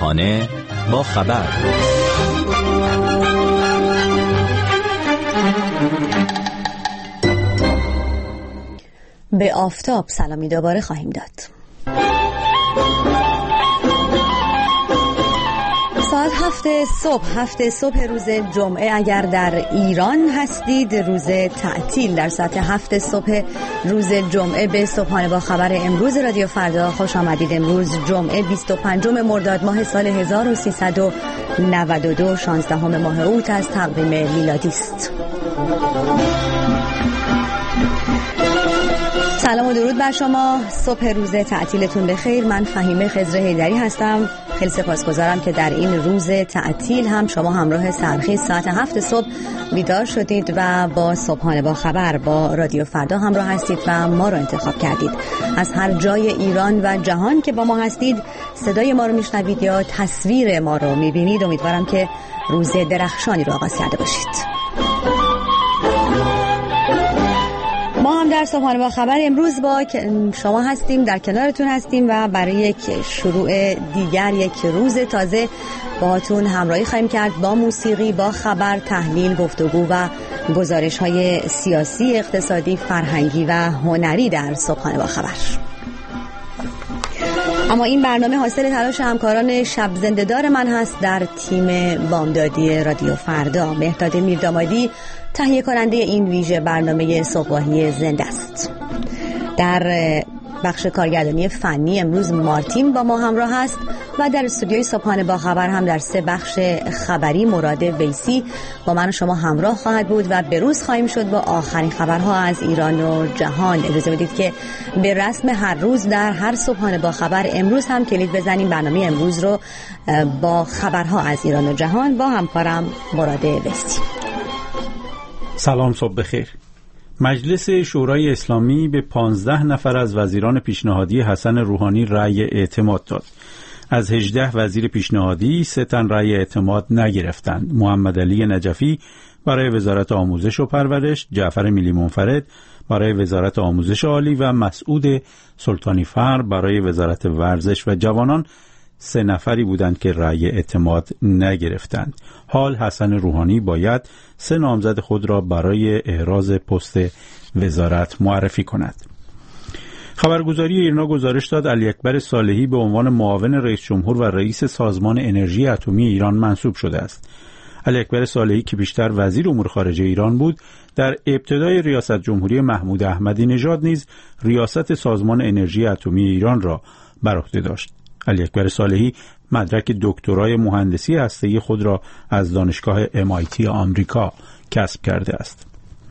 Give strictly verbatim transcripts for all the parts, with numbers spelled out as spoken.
صبحانه با خبر. به آفتاب سلامی دوباره خواهیم داد. ساعت هفت صبح هفت صبح روز جمعه اگر در ایران هستید، روز تعطیل در ساعت هفت صبح روز جمعه به صبحانه با خبر امروز رادیو فردا خوش آمدید. امروز جمعه بیست و پنجم مرداد ماه سال هزار و سیصد و نود و دو، شانزدهم ماه اوت از تقویم میلادی است. سلام و درود بر شما. صبح روز تعطیلتون بخیر. من فهیمه خضر حیدری هستم. خیلی سپاسگزارم که در این روز تعطیل هم شما همراه سرخیز ساعت هفت صبح بیدار شدید و با صبحانه با خبر با رادیو فردا همراه هستید و ما رو انتخاب کردید. از هر جای ایران و جهان که با ما هستید صدای ما رو میشنوید یا تصویر ما رو میبینید. امیدوارم که روز درخشانی رو آغاز کرده باشید. ما هم در صبحانه با خبر امروز با شما هستیم، در کنارتون هستیم و برای یک شروع دیگر، یک روز تازه باهاتون همراهی خواهیم کرد با موسیقی، با خبر، تحلیل، گفتگو و گزارش‌های سیاسی، اقتصادی، فرهنگی و هنری در صبحانه با خبر. اما این برنامه حاصل تلاش همکاران شب زنده‌دار من هست در تیم بامدادی رادیو فردا. مهداد میردامادی تهیه کننده این ویژه برنامه صبحگاهی زنده است. در بخش کارگردانی فنی امروز مارتین با ما همراه است و در استودیوی صبحانه با خبر هم در سه بخش خبری مراد ویسی با من و شما همراه خواهد بود و به روز خواهیم شد با آخرین خبرها از ایران و جهان. اجازه بدید که به رسم هر روز در هر صبحانه با خبر امروز هم کلید بزنیم برنامه امروز رو با خبرها از ایران و جهان با همکارم مراد ویسی. سلام، صبح بخیر. مجلس شورای اسلامی به پانزده نفر از وزیران پیشنهادی حسن روحانی رأی اعتماد داد. از هجده وزیر پیشنهادی سه تن رأی اعتماد نگرفتند. محمد علی نجفی برای وزارت آموزش و پرورش، جعفر میلی منفرد برای وزارت آموزش عالی و مسعود سلطانی فر برای وزارت ورزش و جوانان سه نفری بودند که رأی اعتماد نگرفتند. حال حسن روحانی باید سه نامزد خود را برای احراز پست وزارت معرفی کند. خبرگزاری ایرنا گزارش داد علی اکبر صالحی به عنوان معاون رئیس جمهور و رئیس سازمان انرژی اتمی ایران منصوب شده است. علی اکبر صالحی که بیشتر وزیر امور خارجه ایران بود، در ابتدای ریاست جمهوری محمود احمدی نژاد نیز ریاست سازمان انرژی اتمی ایران را بر عهده داشت. علی اکبر صالحی مدرک دکترای مهندسی هسته‌ای خود را از دانشگاه ام آی تی آمریکا کسب کرده است.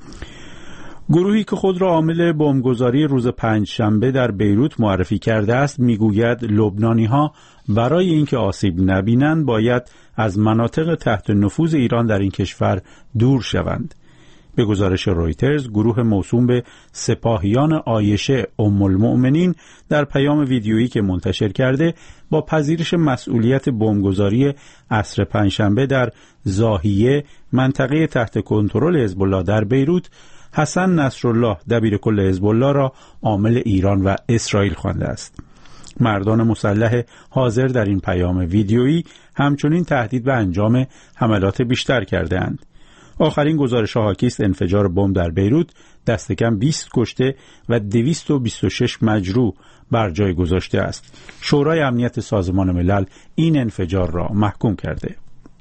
گروهی که خود را عامل بمبگذاری روز پنجشنبه در بیروت معرفی کرده است میگوید لبنانی‌ها برای اینکه آسیب نبینند باید از مناطق تحت نفوذ ایران در این کشور دور شوند. به گزارش رویترز، گروه موسوم به سپاهیان عایشه ام المؤمنین در پیام ویدیویی که منتشر کرده با پذیرش مسئولیت بمبگذاری عصر پنجشنبه در ضاحیه، منطقه تحت کنترل حزب الله در بیروت، حسن نصرالله دبیرکل حزب الله را عامل ایران و اسرائیل خوانده است. مردان مسلح حاضر در این پیام ویدیویی همچنین تهدید به انجام حملات بیشتر کرده اند. آخرین گزارش حاکی است انفجار بمب در بیروت دست کم بیست کشته و دویست و بیست و شش مجروح بر جای گذاشته است. شورای امنیت سازمان ملل این انفجار را محکوم کرده.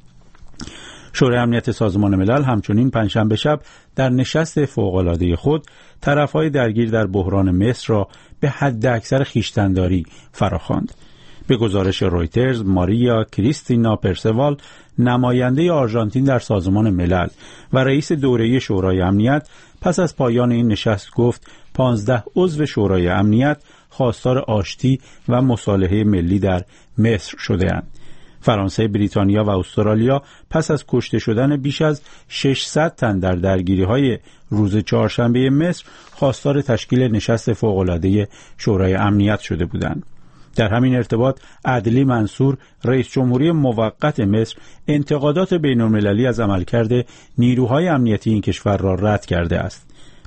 شورای امنیت سازمان ملل همچنین پنجشنبه شب در نشست فوق‌العاده خود طرف‌های درگیر در بحران مصر را به حد اکثر خویشتن‌داری فراخواند. به گزارش رویترز، ماریا کریستینا پرسوال، نماینده آرژانتین در سازمان ملل و رئیس دوره‌ای شورای امنیت، پس از پایان این نشست گفت پانزده عضو شورای امنیت خواستار آشتی و مصالحه ملی در مصر شده‌اند. فرانسه، بریتانیا و استرالیا پس از کشته شدن بیش از ششصد تن در درگیری‌های روز چهارشنبه مصر خواستار تشکیل نشست فوق‌العاده شورای امنیت شده بودند. در همین ارتباط عدلی منصور، رئیس جمهوری موقت مصر، انتقادات بین‌المللی از عملکرد نیروهای امنیتی این کشور را رد کرده است.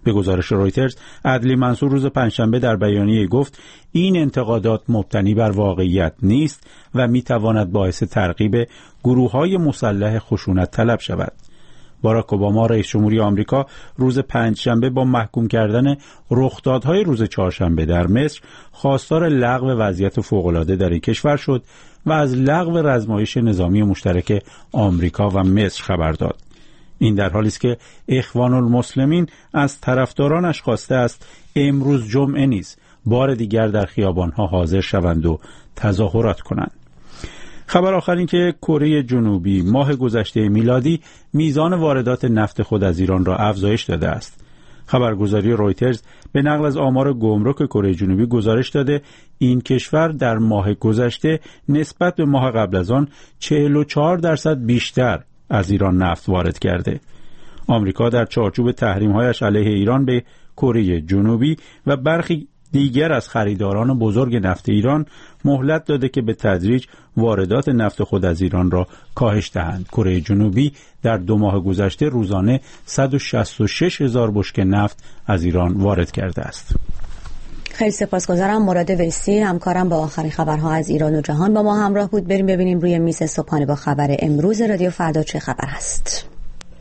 به گزارش رویترز، عدلی منصور روز پنجشنبه در بیانیه گفت این انتقادات مبتنی بر واقعیت نیست و میتواند باعث ترغیب گروه‌های مسلح خشونت طلب شود. باراک اوباما رئیس جمهوری آمریکا روز پنجشنبه با محکوم کردن رخدادهای روز چهارشنبه در مصر خواستار لغو وضعیت فوق‌العاده در این کشور شد و از لغو رزمایش نظامی مشترک آمریکا و مصر خبر داد. این در حالی است که اخوان المسلمین از طرفدارانش خواسته است امروز جمعه نیز بار دیگر در خیابان‌ها حاضر شوند و تظاهرات کنند. خبر آخر این که کره جنوبی ماه گذشته میلادی میزان واردات نفت خود از ایران را افزایش داده است. خبرگزاری رویترز به نقل از آمار گمرک کره جنوبی گزارش داده این کشور در ماه گذشته نسبت به ماه قبل از آن چهل و چهار درصد بیشتر از ایران نفت وارد کرده. آمریکا در چارچوب تحریم‌هایش علیه ایران به کره جنوبی و برخی دیگر از خریداران بزرگ نفت ایران مهلت داده که به تدریج واردات نفت خود از ایران را کاهش دهند. کره جنوبی در دو ماه گذشته روزانه صد و شصت و شش هزار بشکه نفت از ایران وارد کرده است. خیلی سپاسگزارم. مراد ویسی همکارم با آخرین خبرها از ایران و جهان با ما همراه بود. بریم ببینیم روی میز صبحانه با خبر امروز رادیو فردا چه خبر هست.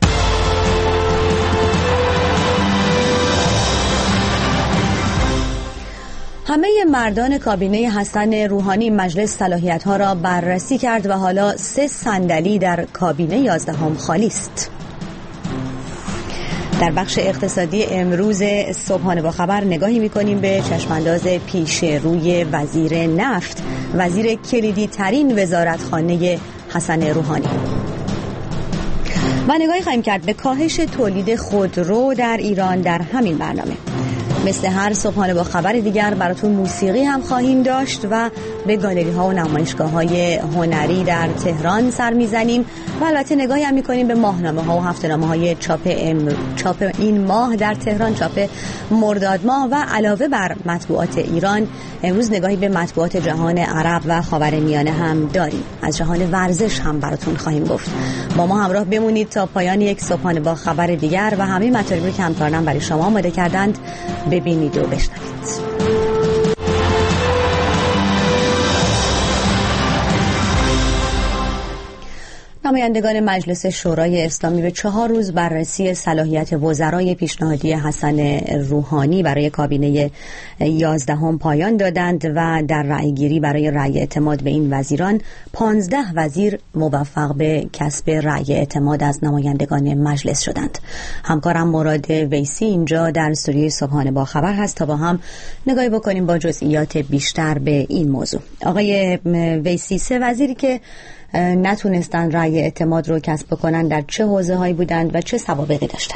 همه مردان کابینه حسن روحانی مجلس صلاحیت‌ها را بررسی کرد و حالا سه صندلی در کابینه یازدهم خالی است. در بخش اقتصادی امروز صبحانه با خبر نگاهی می‌کنیم به چشمانداز پیش روی وزیر نفت، وزیر کلیدی ترین وزارتخانه حسن روحانی. و نگاهی خواهیم کرد به کاهش تولید خودرو در ایران در همین برنامه. مثل هر صبحانه با خبر دیگر براتون موسیقی هم خواهیم داشت و به گالری ها و نمایشگاه های هنری در تهران سر میزنیم و البته نگاهی هم میکنیم به ماهنامه ها و هفته‌نامه های چاپ, ام... چاپ این ماه در تهران، چاپ مرداد ماه. و علاوه بر مطبوعات ایران امروز نگاهی به مطبوعات جهان عرب و خاورمیانه هم داریم. از جهان ورزش هم براتون خواهیم گفت. با ما همراه بمونید تا پایان یک صبحانه با خبر دیگر و همه مطالبی که همکارانم برای شما آماده کردند ببینید و بشنوید. نمایندگان مجلس شورای اسلامی به چهار روز بررسی صلاحیت وزرای پیشنهادی حسن روحانی برای کابینه یازدهم پایان دادند و در رأیگیری برای رأی اعتماد به این وزیران پانزده وزیر موفق به کسب رأی اعتماد از نمایندگان مجلس شدند. همکارم مراد ویسی اینجا در استودیوی صبحانه با خبر هست تا با هم نگاهی بکنیم با جزئیات بیشتر به این موضوع. آقای ویسی، سه وزیری که نتونستن رأی اعتماد رو کسب کنن در چه حوزه هایی بودند و چه سوابقی داشتن؟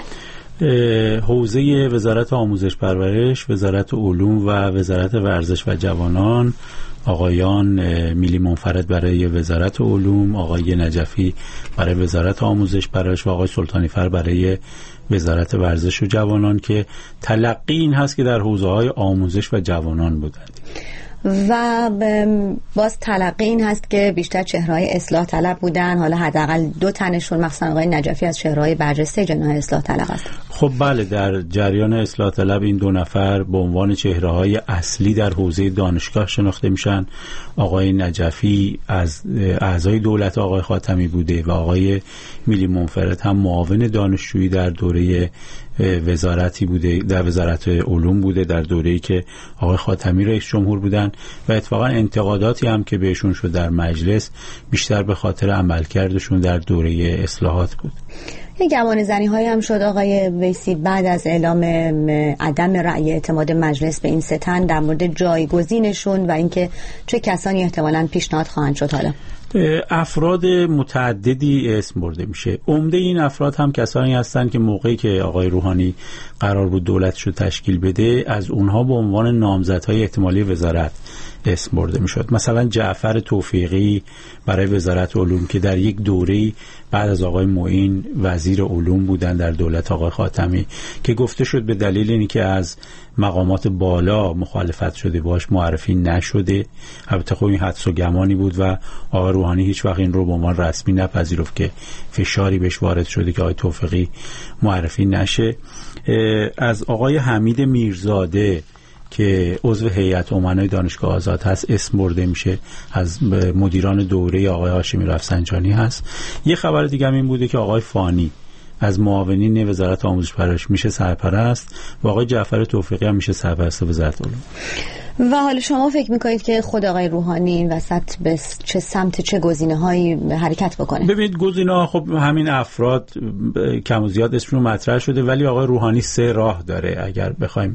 حوزه وزارت آموزش پرورش، وزارت علوم و وزارت ورزش و جوانان، آقایان میلی منفرد برای وزارت علوم، آقای نجفی برای وزارت آموزش پرورش و آقای سلطانی فر برای وزارت ورزش و جوانان که تلقی این هست که در حوزه های آموزش و جوانان بودند. و باز تلقی این هست که بیشتر چهره‌های اصلاح طلب بودن، حالا حداقل دو تنشون مثلا آقای نجفی از چهره‌های برجسته جناح اصلاح طلب است. خب بله، در جریان اصلاح طلب این دو نفر به عنوان چهره‌های اصلی در حوزه دانشگاه شناخته میشن. آقای نجفی از اعضای دولت آقای خاتمی بوده و آقای میلی منفرد هم معاون دانشجویی در دوره وزارتی بوده، در وزارت علوم بوده در دوره‌ای که آقای خاتمی رئیس جمهور بودن و اتفاقا انتقاداتی هم که بهشون شد در مجلس بیشتر به خاطر عملکردشون در دوره اصلاحات بود. یه گمان زنی های هم شد آقای ویسی بعد از اعلام عدم رأی اعتماد مجلس به این سه تن در مورد جایگزینشون و اینکه چه کسانی احتمالاً پیشنهاد خواهند شد. حالا افراد متعددی اسم برده میشه. عمده این افراد هم کسانی هستند که موقعی که آقای روحانی قرار بود دولتشو تشکیل بده از اونها به عنوان نامزدهای احتمالی وزارت اسم برده میشد. مثلا جعفر توفیقی برای وزارت علوم که در یک دوره‌ای بعد از آقای معین وزیر علوم بودن در دولت آقای خاتمی، که گفته شد به دلیل اینکه از مقامات بالا مخالفت شده باش معرفی نشده. البته خب این حدس و گمانی بود و آقای روحانی هیچ وقت این رو به عنوان رسمی نپذیرفت که فشاری بهش وارد شده که آقای توفیقی معرفی نشه. از آقای حمید میرزاده که عضو هیئت امنای دانشگاه آزاد هست اسم برده میشه، از مدیران دوره آقای هاشمی رفسنجانی هست. یه خبر دیگه هم این بوده که آقای فانی از معاونین وزارت آموزش پرورش میشه سرپرست و آقای جعفر توفیقی هم میشه سرپرست وزارت علوم. و حالا شما فکر میکنید که خود آقای روحانی این وسط به چه سمت چه گزینه‌هایی حرکت بکنه؟ ببینید گزینه‌ها خب همین افراد کم و زیاد اسمشون مطرح شده، ولی آقای روحانی سه راه داره اگر بخوایم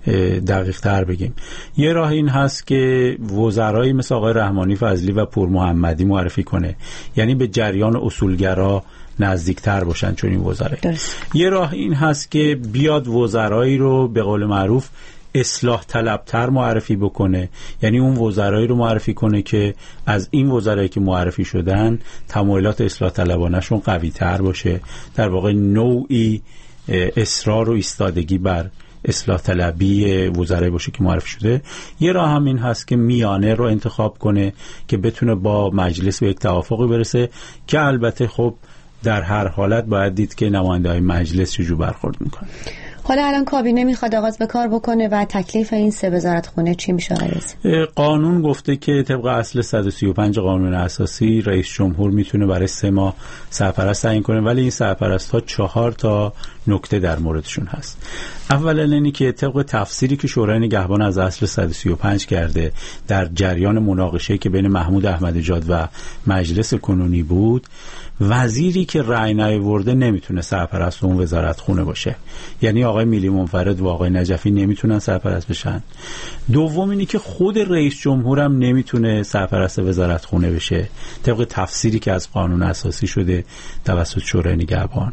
دقیق تر بگیم. یه راه این هست که وزرایی مثل آقای رحمانی فضلی و پور محمدی معرفی کنه، یعنی به جریان اصولگرا نزدیکتر باشن چون این وزرا. یه راه این هست که بیاد وزرایی رو به قول معروف اصلاح طلبتر معرفی بکنه، یعنی اون وزرایی رو معرفی کنه که از این وزرایی که معرفی شدن تمایلات اصلاح طلبانه‌شون قوی تر باشه، در واقع نوعی اصرار و ایستادگی بر اصلاح طلبی وزرای باشه که معرفی شده. یه راه هم این هست که میانه رو انتخاب کنه که بتونه با مجلس به یک توافقی برسه، که البته خب در هر حالت باید دید که نماینده‌های مجلس چجور برخورد میکنه. حالا الان کابینه میخواد آغاز به کار بکنه و تکلیف این سه وزارت خونه چی میشه آقای؟ قانون گفته که طبق اصل صد و سی و پنج قانون اساسی رئیس جمهور میتونه برای سه ماه سرپرست تعیین کنه، ولی این سرپرست ها چهار تا نکته در موردشون هست. اولا اینی که طبق تفسیری که شورای نگهبان از اصل صد و سی و پنج کرده در جریان مناقشه که بین محمود احمدی‌نژاد و مجلس کنونی بود، وزیری که رأی نیاورده نمیتونه سرپرست اون وزارت خونه باشه، یعنی آقای میلی منفرد و آقای نجفی نمیتونن سرپرست بشن. دوم اینی که خود رئیس جمهور هم نمیتونه سرپرست وزارت خونه بشه طبق تفسیری که از قانون اساسی شده توسط شورای نگهبان.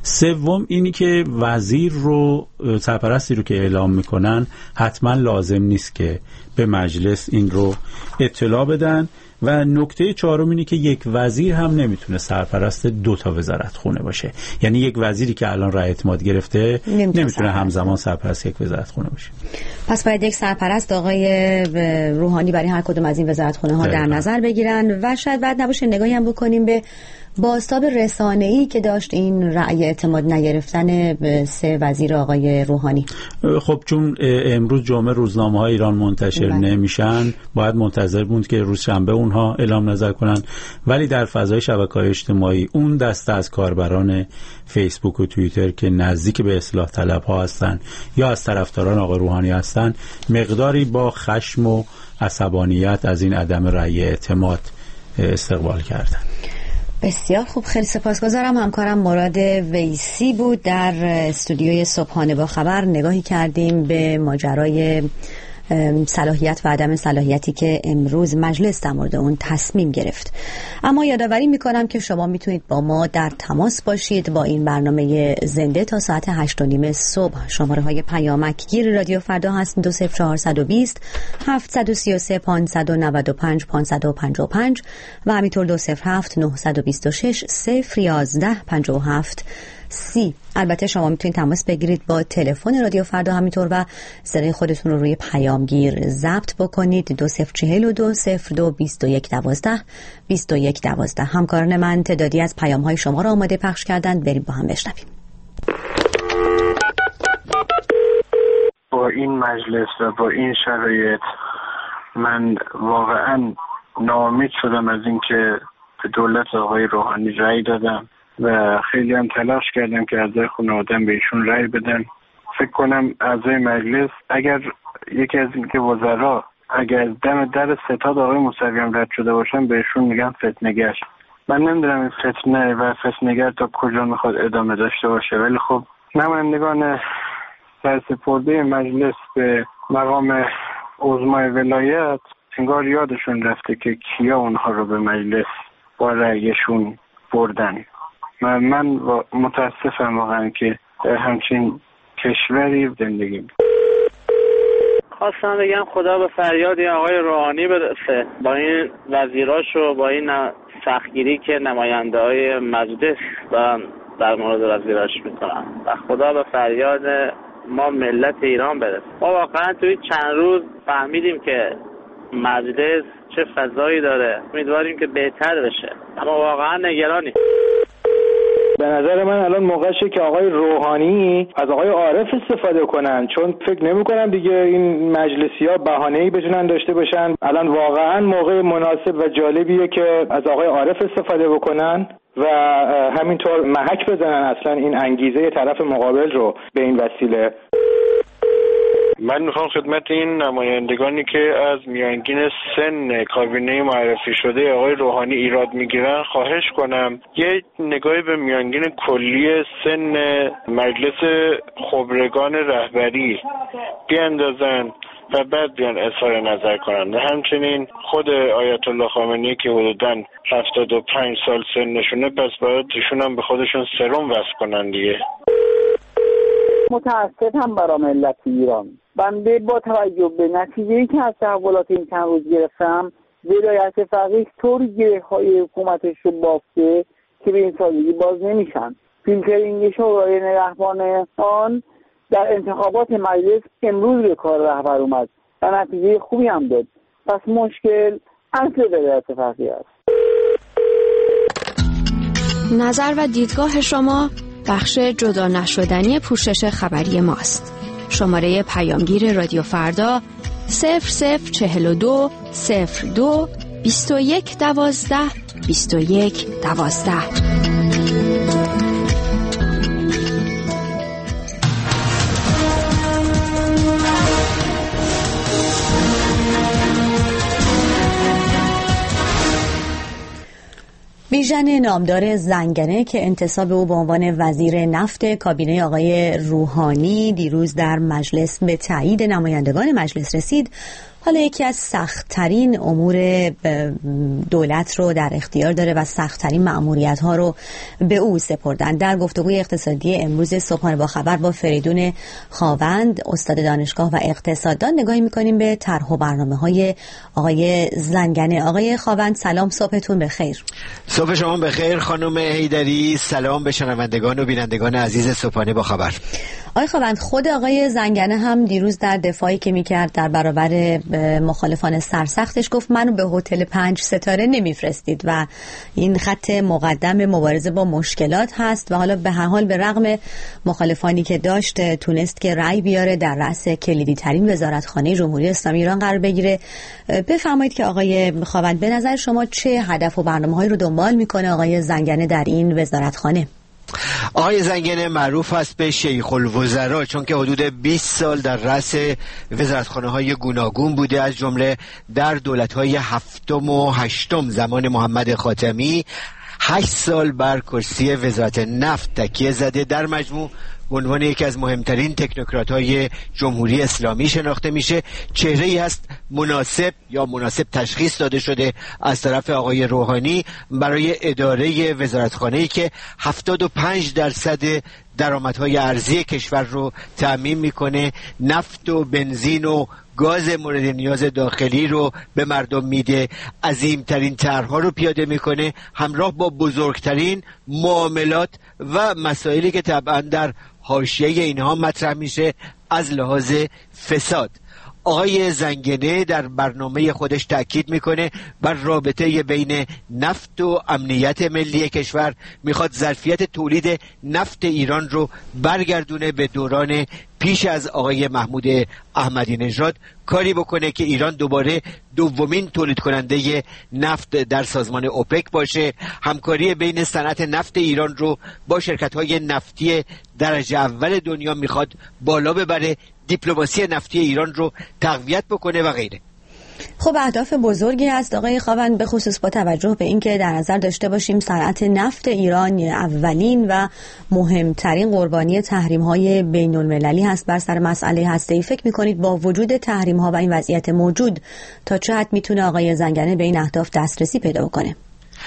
سوم اینی که وزیر رو سرپرستی رو که اعلام میکنن حتما لازم نیست که به مجلس این رو اطلاع بدن. و نکته چهارم اینه که یک وزیر هم نمیتونه سرپرست دو تا وزارت خونه باشه، یعنی یک وزیری که الان رأی اعتماد گرفته نمیتونه, نمیتونه همزمان سرپرست یک وزارت خونه باشه. پس باید یک سرپرست آقای روحانی برای هر کدوم از این وزارت خونه ها در نظر بگیرن و شاید بعد نباشه نگاهی هم بکنیم به بازتاب رسانه‌ای که داشت این رأی اعتماد نگرفتن سه وزیر آقای روحانی. خب چون امروز جمعه روزنامه‌های ایران منتشر بله. نمیشن، باید منتظر بود که روز شنبه اونها اعلام نظر کنن، ولی در فضای شبکه‌های اجتماعی اون دسته از کاربران فیسبوک و توییتر که نزدیک به اصلاح طلب‌ها هستن یا از طرفداران آقای روحانی هستن مقداری با خشم و عصبانیت از این عدم رأی اعتماد استقبال کردن. بسیار خوب، خیلی سپاسگزارم. همکارم مراد ویسی بود. در استودیوی صبحانه با خبر نگاهی کردیم به ماجرای صلاحیت و عدم صلاحیتی که امروز مجلس در مورد اون تصمیم گرفت. اما یادآوری میکنم که شما میتونید با ما در تماس باشید با این برنامه زنده تا ساعت هشت و نیم صبح. شماره های پیامک گیر رادیو فردا هست دو صفر چهار بیست هفت سه سه پانصد و نود و پنج پانصد و پنجاه و پنج و همینطور دو صفر هفت نه دو شش صفر یازده پنجاه و هفت سی. البته شما میتونید تماس بگیرید با تلفن رادیو فردا همینطور و صدای خودتون رو روی پیامگیر ضبط بکنید دو صفر چهل و دو صفر دو بیست و یک دوازده بیست و یک دوازده. همکاران من تعدادی از پیام های شما را آماده پخش کردند، بریم با هم بشنویم. با این مجلس و با این شرایط من واقعا ناامید شدم از اینکه به دولت آقای روحانی رأی دادم و خیلی هم تلاش کردم که اعضای خانواده‌ام به ایشون رأی بدن. فکر کنم اعضای مجلس اگر یکی از این که وزرا اگر دم در ستاد آقای موسوی هم رد شده باشن بهشون میگن فتنه‌گر. من نمیدونم این فتنه و فتنه‌گر تا کجا میخواد ادامه داشته باشه، ولی خب نمایندگان سرسپرده مجلس به مقام عظمای ولایت انگار یادشون رفته که کیا اونها رو به مجلس با رأیشون بردن. من, من متاسفم واقعا که در همچین کشوری زندگی. خواستم بگم خدا به فریاد این آقای روحانی برسه با این وزیراش و با این سختگیری که نماینده های مجلس دارن در مورد وزیراش میکنن و خدا به فریاد ما ملت ایران برسه. ما واقعا توی چند روز فهمیدیم که مجلس چه فضایی داره، امیدواریم که بهتر بشه، اما واقعا نگرانیم. به نظر من الان موقعشه که آقای روحانی از آقای عارف استفاده کنن، چون فکر نمی کنم دیگه این مجلسی‌ها بهانه‌ای بتونن داشته باشن. الان واقعا موقع مناسب و جالبیه که از آقای عارف استفاده بکنن و همینطور محک بزنن اصلا این انگیزه طرف مقابل رو به این وسیله. من میخوام خدمت این نمایندگانی که از میانگین سن کابینه معرفی شده آقای روحانی ایراد میگیرن خواهش کنم یه نگاهی به میانگین کلی سن مجلس خبرگان رهبری بیاندازن و بعد بیان اظهار نظر کنند. و همچنین خود آیت الله خامنه‌ای که حدوداً هفتاد و پنج سال سنشونه، پس باید ایشون هم به خودشون سرم وصل کنن دیگه. متاسفم برای ملت ایران. بنده با توجه به نتیجه‌ای که از تحولات این چند روز گرفتم، ولایت فقیه طور گره‌های حکومتش رو بافته که به این سادگی باز نمیشن. فیلترینگ شورای نگهبان آن در انتخابات مجلس امروز به کار رهبر اومد و نتیجه خوبی هم داد. پس مشکل اصل ولایت فقیه است. نظر و دیدگاه شما بخش جدا نشدنی پوشش خبری ماست. شماره پیامگیر رادیو فردا صفر صفر چهل و دو صفر دو بیست و یک دوازده بیست و یک دوازده. بیژن نامدار زنگنه که انتصاب او به عنوان وزیر نفت کابینه آقای روحانی دیروز در مجلس به تایید نمایندگان مجلس رسید، حالا یکی از سخت‌ترین امور دولت رو در اختیار داره و سخت‌ترین مأموریت‌ها رو به او سپردن. در گفتگوی اقتصادی امروز صبحانه با خبر با فریدون خاوند، استاد دانشگاه و اقتصاددان، نگاهی می‌کنیم به طرح و برنامه‌های آقای زنگنه. آقای خاوند سلام، صبحتون بخیر. صبح شما بخیر خانم حیدری، سلام به شنوندگان و بینندگان عزیز صبحانه با خبر. آقای خاوند، خود آقای زنگنه هم دیروز در دفاعی که میکرد در برابر مخالفان سرسختش گفت منو به هتل پنج ستاره نمیفرستید و این خط مقدم مبارزه با مشکلات هست و حالا به هر حال به رغم مخالفانی که داشت تونست که رأی بیاره در رأس کلیدی ترین وزارتخانه جمهوری اسلامی ایران قرار بگیره. بفرمایید که آقای خاوند به نظر شما چه هدف و برنامه‌هایی رو دنبال میکنه آقای زنگنه در این وزارتخانه؟ آقای زنگنه معروف است به شیخ الوزراء، چون که حدود بیست سال در رأس وزارتخانه‌های گوناگون بوده، از جمله در دولت‌های هفتم و هشتم زمان محمد خاتمی هشت سال بر کرسی وزارت نفت تکیه زده. در مجموع به عنوان یکی از مهمترین تکنوکرات‌های جمهوری اسلامی شناخته میشه. چهره‌ای هست مناسب یا مناسب تشخیص داده شده از طرف آقای روحانی برای اداره وزارتخانه‌ای که هفتاد و پنج درصد درآمدهای ارزی کشور رو تأمین میکنه، نفت و بنزین و گاز مورد نیاز داخلی رو به مردم میده، عظیمترین طرح‌ها رو پیاده میکنه، همراه با بزرگترین معاملات و مسائلی که طبعا در حاشیه اینها مطرح میشه از لحاظ فساد. آقای زنگنه در برنامه خودش تأکید میکنه بر رابطه بین نفت و امنیت ملی کشور، میخواد ظرفیت تولید نفت ایران رو برگردونه به دوران پیش از آقای محمود احمدی نژاد، کاری بکنه که ایران دوباره دومین تولید کننده نفت در سازمان اوپک باشه، همکاری بین صنعت نفت ایران رو با شرکت‌های نفتی درجه اول دنیا میخواد بالا ببره، دیپلماسی نفتی ایران رو تقویت بکنه و غیره. خب اهداف بزرگی هست آقای خاوند، به خصوص با توجه به اینکه در نظر داشته باشیم صنعت نفت ایران اولین و مهمترین قربانی تحریم‌های بین‌المللی هست بر سر مسئله هسته‌ای. فکر می‌کنید با وجود تحریم‌ها و این وضعیت موجود تا چه حد میتونه آقای زنگنه به این اهداف دسترسی پیدا کنه؟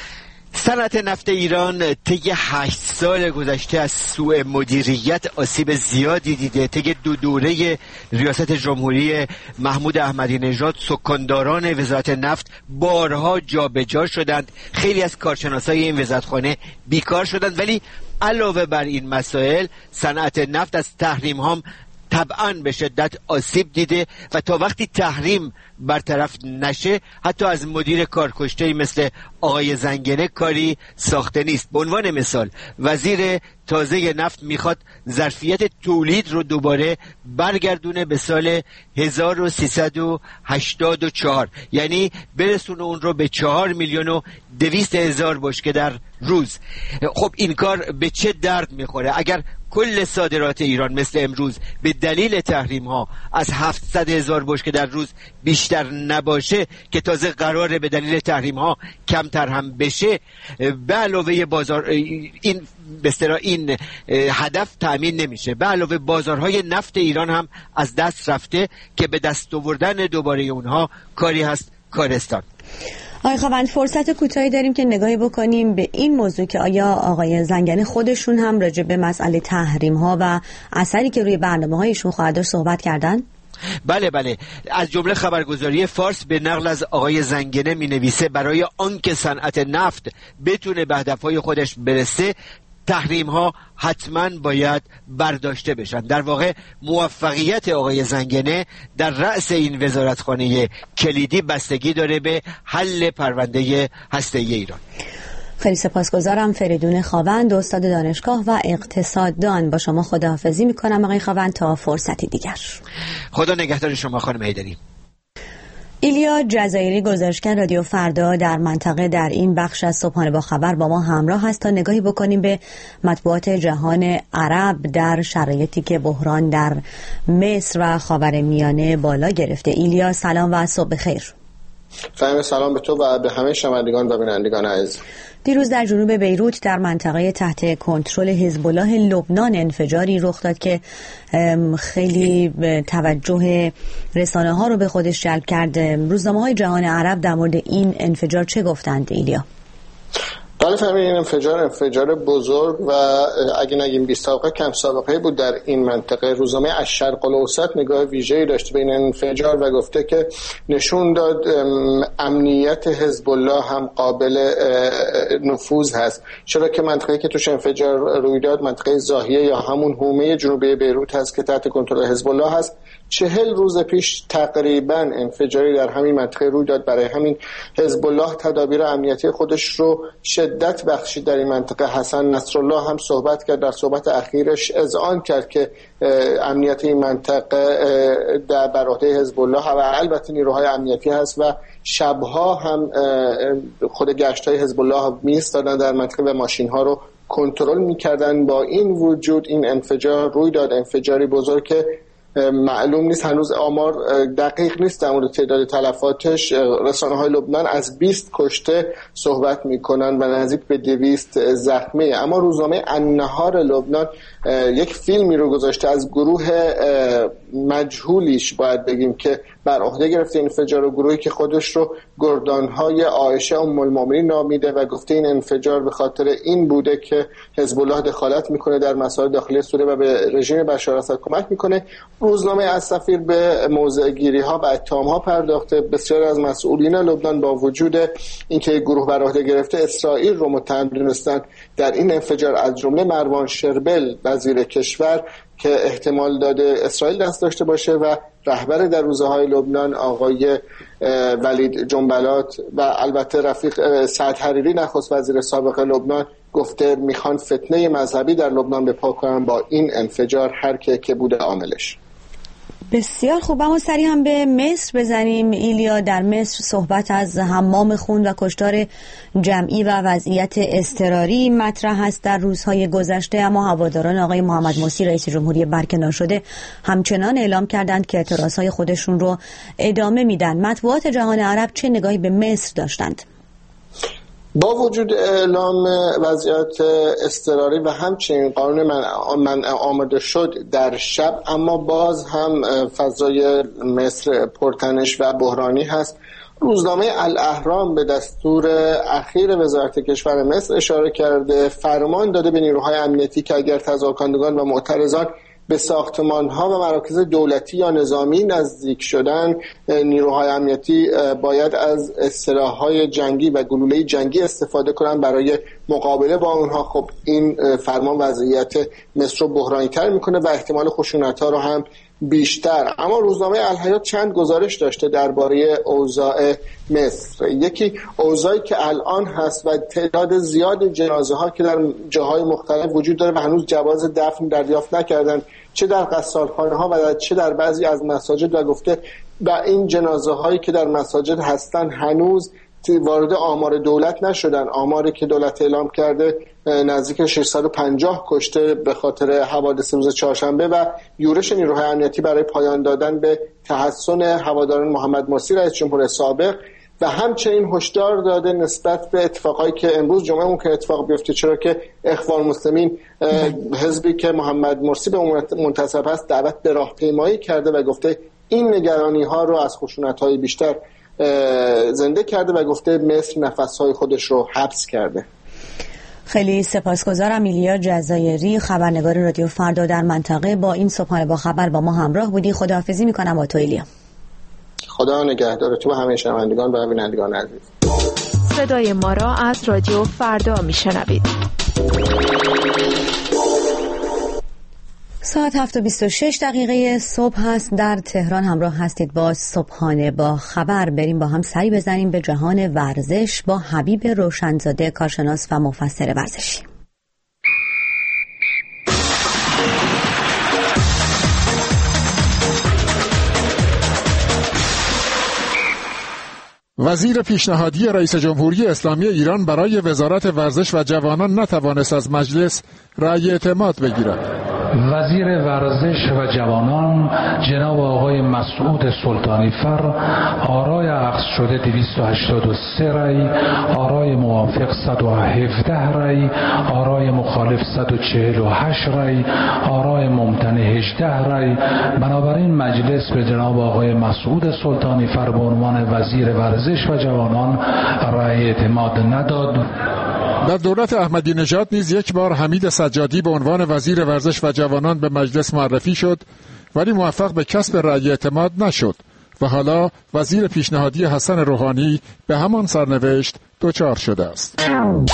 صنعت نفت ایران طی هشت سال گذشته از سوء مدیریت آسیب زیادی دیده. طی دو دوره ریاست جمهوری محمود احمدی نژاد سکانداران وزارت نفت بارها جابجا شدند. خیلی از کارشناسای این وزارتخانه بیکار شدند، ولی علاوه بر این مسائل صنعت نفت از تحریم هم طبعا به شدت آسیب دیده و تا وقتی تحریم برطرف نشه حتی از مدیر کارکشته مثل آقای زنگنه کاری ساخته نیست. به عنوان مثال وزیر تازه نفت میخواد ظرفیت تولید رو دوباره برگردونه به سال هزار و سیصد و هشتاد و چهار، یعنی برسونه اون رو به چهار میلیون و دویست هزار بشکه در روز. خب این کار به چه درد میخوره؟ اگر کل صادرات ایران مثل امروز به دلیل تحریم ها از هفتصد هزار بشکه در روز بیشتر نباشه که تازه قراره به دلیل تحریم ها کمتر هم بشه، به علاوه بازار این به اصطلاح این هدف تأمین نمیشه. به علاوه بازارهای نفت ایران هم از دست رفته که به دست آوردن دوباره اونها کاری هست کارستان. آقای خواوند، فرصت کوتاهی داریم که نگاهی بکنیم به این موضوع که آیا آقای زنگنه خودشون هم راجع به مسئله تحریم ها و اثری که روی برنامه هایشون خواهد داشت صحبت کردن؟ بله بله، از جمله خبرگزاری فارس به نقل از آقای زنگنه می نویسه برای آنکه صنعت نفت بتونه به هدفهای خودش برسه تحریم ها حتما باید برداشته بشن. در واقع موفقیت آقای زنگنه در رأس این وزارتخانه کلیدی بستگی داره به حل پرونده هسته‌ای ایران. خیلی سپاسگزارم. فریدون خواوند، استاد دانشگاه و اقتصاددان، با شما خداحافظی میکنم آقای خواوند تا فرصتی دیگر. خدا نگهدار شما خانم حیدری. ایلیا جزایری، گزارشگر رادیو فردا در منطقه، در این بخش از صبحانه با خبر با ما همراه هست تا نگاهی بکنیم به مطبوعات جهان عرب در شرایطی که بحران در مصر و خاورمیانه بالا گرفته. ایلیا سلام و صبح خیر. فهم سلام به تو و به همه شنوندگان و بینندگان عزیز. دیروز در جنوب بیروت در منطقه تحت کنترل حزب الله لبنان انفجاری رخ داد که خیلی توجه رسانه ها رو به خودش جلب کرد. روزنامه‌های جهان عرب در مورد این انفجار چه گفتند ایلیا؟ بله فهمید، این انفجار انفجار بزرگ و اگه نگیم بی سابقه کم سابقه بود در این منطقه. روزنامه الشرق الاوسط نگاه ویژه‌ای داشته به این انفجار و گفته که نشون داد امنیت حزب الله هم قابل نفوذ هست، چرا که منطقه‌ای که توش انفجار روی داد منطقه زاهیه یا همون حومه جنوبی بیروت هست که تحت کنترل حزب الله هست. چهل روز پیش تقریبا انفجاری در همین منطقه روی داد. برای همین حزب الله تدابیر امنیتی خودش رو شدت بخشید در این منطقه. حسن نصرالله هم صحبت کرد، در صحبت اخیرش اذعان کرد که امنیت این منطقه در بر عهده حزب الله و البته نیروهای امنیتی هست و شبها هم خود گشت‌های حزب الله می‌ایستادن در منطقه و ماشین‌ها رو کنترل می‌کردن. با این وجود این انفجار روی داد، انفجاری بزرگ که معلوم نیست، هنوز آمار دقیق نیست در مورد تعداد تلفاتش. رسانه‌های لبنان از بیست کشته صحبت میکنن و نزدیک به دویست زخمی. اما روزنامه النهار لبنان یک فیلمی رو گذاشته از گروه مجهولیش باید بگیم که بر عهده گرفته این انفجار، و گروهی که خودش رو گردانهای عایشه ام المؤمنین نامیده و گفته این انفجار به خاطر این بوده که حزب الله دخالت میکنه در مسائل داخلی سوریه و به رژیم بشار اسد کمک میکنه. روزنامه السفیر به موضع گیری ها و اتهام ها پرداخته. بسیار از مسئولین لبنان با وجود اینکه گروه بر عهده گرفته اسرائیل رو متهم دونستن در این انفجار، از جمله مروان شربل وزیر کشور که احتمال داده اسرائیل دست داشته باشه و رهبر در روزهای لبنان آقای ولید جنبلات و البته رفیق سعد حریری نخست وزیر سابق لبنان گفته میخوان فتنه مذهبی در لبنان به پا کنن با این انفجار، هر که که بوده عاملش. بسیار خوب. اما سریع هم به مصر بزنیم ایلیا. در مصر صحبت از حمام خون و کشتار جمعی و وضعیت اضطراری مطرح است در روزهای گذشته، اما هواداران آقای محمد مرسی رئیس جمهوری برکنار شده همچنان اعلام کردند که اعتراضهای خودشون رو ادامه میدن. مطبوعات جهان عرب چه نگاهی به مصر داشتند؟ با وجود اعلام وضعیت اضطراری و همچنین قانون منع آماده شد در شب، اما باز هم فضای مصر پرتنش و بحرانی هست. روزنامه الاهرام به دستور اخیر وزارت کشور مصر اشاره کرده، فرمان داده به نیروهای امنیتی که اگر تظاهرکنندگان و معترضان به ساختمان‌ها و مراکز دولتی یا نظامی نزدیک شدن، نیروهای امنیتی باید از سلاح‌های جنگی و گلوله جنگی استفاده کنند برای مقابله با اونها. خب این فرمان وضعیت مصر رو بحرانی‌تر میکنه و احتمال خشونت‌ها رو هم بیشتر. اما روزنامه الحیات چند گزارش داشته درباره اوضاع مصر. یکی اوضاعی که الان هست و تعداد زیاد جنازه ها که در جاهای مختلف وجود داره و هنوز جواز دفن دریافت نکردن، چه در قصارخانه ها و چه در بعضی از مساجد، و گفته و این جنازه هایی که در مساجد هستن هنوز وارد آمار دولت نشدن. آماری که دولت اعلام کرده نزدیک ششصد و پنجاه کشته به خاطر حوادث روز چهارشنبه و یورش نیروهای امنیتی برای پایان دادن به تحصن هواداران محمد مرسی رئیس جمهور سابق، و همچنین هشدار داده نسبت به اتفاقایی که امروز جمعه ممکن اتفاق بیفته، چرا که اخوان المسلمین حزبی که محمد مرسی به اون منتسب است دعوت به راهپیمایی کرده و گفته این نگرانی ها رو از خشونت های بیشتر زنده کرده و گفته مصر نفسهای خودش رو حبس کرده. خیلی سپاسگزارم. ایلیا جزایری، خبرنگار رادیو فردا در منطقه، با این صبحانه با خبر با ما همراه بودی. خداحافظی میکنم با تو ایلیا. خدا نگهدار تو و همه شنوندگان و بینندگان عزیز. صدای ما را از رادیو فردا میشنوید. ساعت هفت و بیست و شش دقیقه صبح هست. در تهران همراه هستید با صبحانه با خبر. بریم با هم سری بزنیم به جهان ورزش با حبیب روشنزاده، کارشناس و مفسر ورزشی. وزیر پیشنهادی رئیس جمهوری اسلامی ایران برای وزارت ورزش و جوانان نتوانست از مجلس رأی اعتماد بگیرد. وزیر ورزش و جوانان جناب آقای مسعود سلطانی فر آرای اخذ شده دویست و هشتاد و سه رأی، آرای موافق صد و هفده رأی، آرای مخالف صد و چهل و هشت رأی، آرای ممتنع هجده رأی. بنابراین مجلس به جناب آقای مسعود سلطانی فر به عنوان وزیر ورزش و جوانان رأی اعتماد نداد. در دولت احمدی نژاد نیز یک بار حمید سجادی به عنوان وزیر ورزش و جوانان به مجلس معرفی شد، ولی موفق به کسب رأی اعتماد نشد و حالا وزیر پیشنهادی حسن روحانی به همان سرنوشت دچار شده است.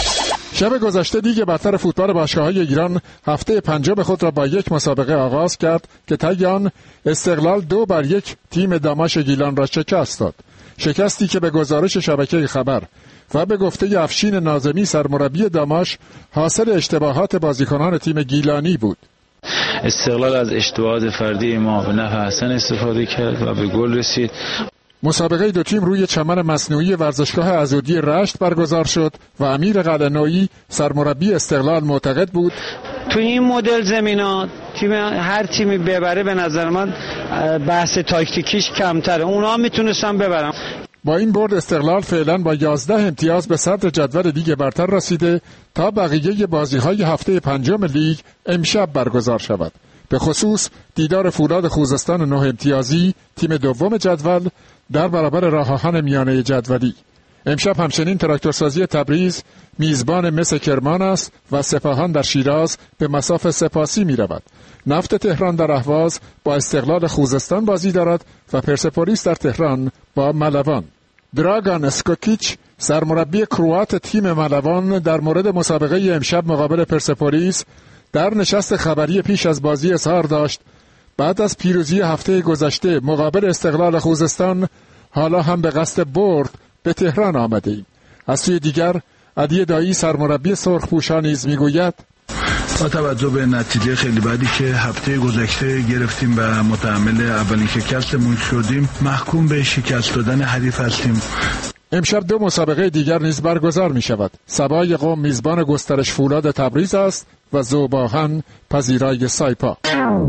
شب گذشته لیگ برتر فوتبال باشگاه‌های ایران هفته پنجم خود را با یک مسابقه آغاز کرد که طی آن استقلال دو بر یک تیم داماش گیلان را شکست داد. شکستی که به گزارش شبکه خبر و به گفته افشین ناظمی سرمربی داماش حاصل اشتباهات بازیکنان تیم گیلانی بود. استقلال از اشتباهات فردی ما به نفع حسن استفاده کرد و به گل رسید. مسابقه دو تیم روی چمن مصنوعی ورزشگاه عزودی رشت برگزار شد و امیر قلعه‌نویی سرمربی استقلال معتقد بود تو این مدل زمینات تیم هر تیمی ببره به نظر من بحث تاکتیکیش کمتره، اونا میتونستن ببرن. با این برد استقلال فعلا با یازده امتیاز به صدر جدول لیگ برتر رسیده تا بقیه بازی‌های هفته پنجم لیگ امشب برگزار شود. به خصوص دیدار فولاد خوزستان نه امتیازی تیم دوم جدول در برابر راه‌آهن میانه جدولی. امشب همچنین تراکتورسازی تبریز میزبان مس کرمان است و سپاهان در شیراز به مصاف سپاسی می رود. نفت تهران در اهواز با استقلال خوزستان بازی دارد و پرسپولیس در تهران با ملوان. دراگان اسکوکیچ سرمربی کروات تیم ملوان در مورد مسابقه امشب مقابل پرسپولیس در نشست خبری پیش از بازی اظهار داشت بعد از پیروزی هفته گذشته مقابل استقلال خوزستان حالا هم به قصد برد به تهران آمده ایم. از سوی دیگر علی دایی سرمربی سرخپوشان نیز میگوید با توجه به نتیجه خیلی بدی که هفته گذشته گرفتیم و متحمل اولین شکستمون شدیم محکوم به شکست دادن حریف هستیم. امشب دو مسابقه دیگر نیز برگزار می شود. سبای قم میزبان گسترش فولاد تبریز است و ذوب‌آهن پذیرای سایپا.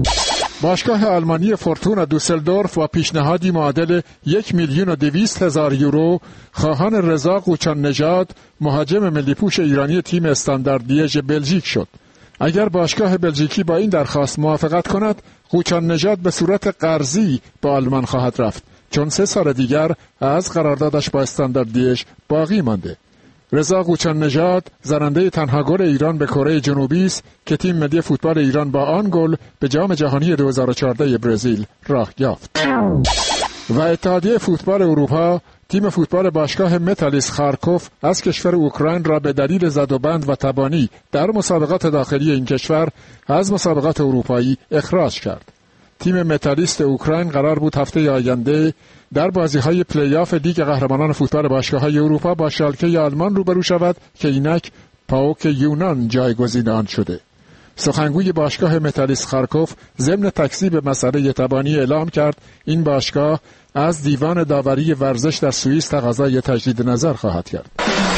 باشگاه آلمانی فورتونا دوسلدورف با پیشنهادی معادل یک میلیون و دویست هزار یورو خواهان رضا قوچان نژاد مهاجم ملی‌پوش ایرانی تیم استاندارد لیژ بلژیک شد. اگر باشگاه بلژیکی با این درخواست موافقت کند، قوچان نژاد به صورت قرضی به آلمان خواهد رفت چون سه سال دیگر از قراردادش با استانداردیش باقی مانده. رضا قوچان نژاد زننده تنها گل ایران به کره جنوبی است که تیم ملی فوتبال ایران با آن گل به جام جهانی دو هزار و چهارده برزیل راه یافت. و اتحادیه فوتبال اروپا تیم فوتبال باشگاه متالیس خارکوف از کشور اوکراین را به دلیل زدوبند و تبانی در مسابقات داخلی این کشور از مسابقات اروپایی اخراج کرد. تیم متالیست اوکراین قرار بود هفته آینده در بازی‌های پلی‌آف لیگ قهرمانان فوتبال باشگاه‌های اروپا با شالکه آلمان روبرو شود که اینک پاوک یونان جایگزین آن شده. سخنگوی باشگاه متالیس خارکوف ضمن تکذیب مسئله تبانی اعلام کرد این باشگاه از دیوان داوری ورزش در سوئیس تقاضای تجدید نظر خواهد کرد.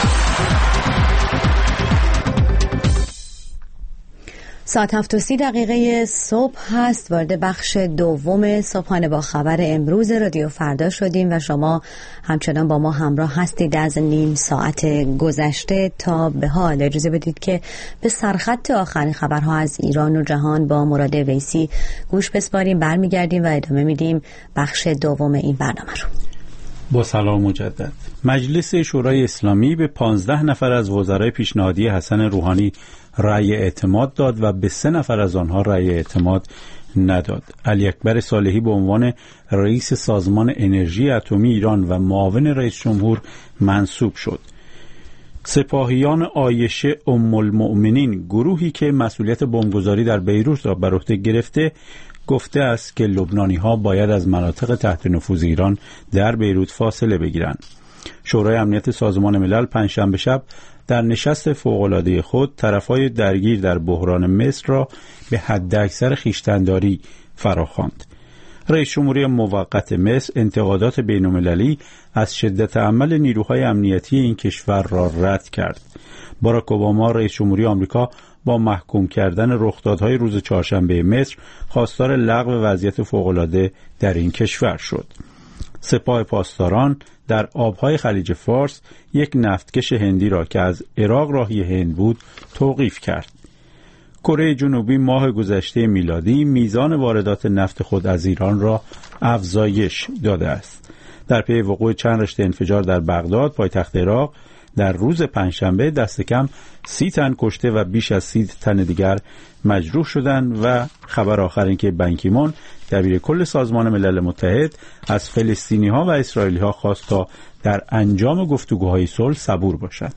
ساعت هفت و سی دقیقه صبح هست. وارد بخش دوم صبحانه با خبر امروز رادیو فردا شدیم و شما همچنان با ما همراه هستید از نیم ساعت گذشته تا به حال. اجازه بدید که به سرخط آخرین خبرها از ایران و جهان با مراد ویسی گوش بسپاریم. برمیگردیم و ادامه میدیم بخش دوم این برنامه رو. با سلام مجدد. مجلس شورای اسلامی به پانزده نفر از وزرای پیشنهادی حسن روحانی رأی اعتماد داد و به سه نفر از آنها رأی اعتماد نداد. علی اکبر صالحی به عنوان رئیس سازمان انرژی اتمی ایران و معاون رئیس جمهور منصوب شد. سپاهیان عایشه ام المؤمنین، گروهی که مسئولیت بمبگذاری در بیروت را بر عهده گرفته، گفته است که لبنانی‌ها باید از مناطق تحت نفوذ ایران در بیروت فاصله بگیرند. شورای امنیت سازمان ملل پنجشنبه شب در نشست فوق‌العاده خود طرف‌های درگیر در بحران مصر را به حداکثر خویشتن‌داری فراخواند. رئیس جمهوری موقت مصر انتقادات بین‌المللی از شدت عمل نیروهای امنیتی این کشور را رد کرد. باراک اوباما رئیس جمهوری آمریکا با محکوم کردن رخدادهای روز چهارشنبه مصر خواستار لغو وضعیت فوق‌العاده در این کشور شد. سپاه پاسداران در آبهای خلیج فارس یک نفتکش هندی را که از عراق راهی هند بود توقیف کرد. کره جنوبی ماه گذشته میلادی میزان واردات نفت خود از ایران را افزایش داده است. در پی وقوع چند رشته انفجار در بغداد پایتخت عراق در روز پنجشنبه دست کم سی تن کشته و بیش از سی تن دیگر مجروح شدند و خبر آخر این که بان کی مون دبیر کل سازمان ملل متحد از فلسطینی ها و اسرائیلی ها خواست تا در انجام گفتگوهای صلح صبور باشند.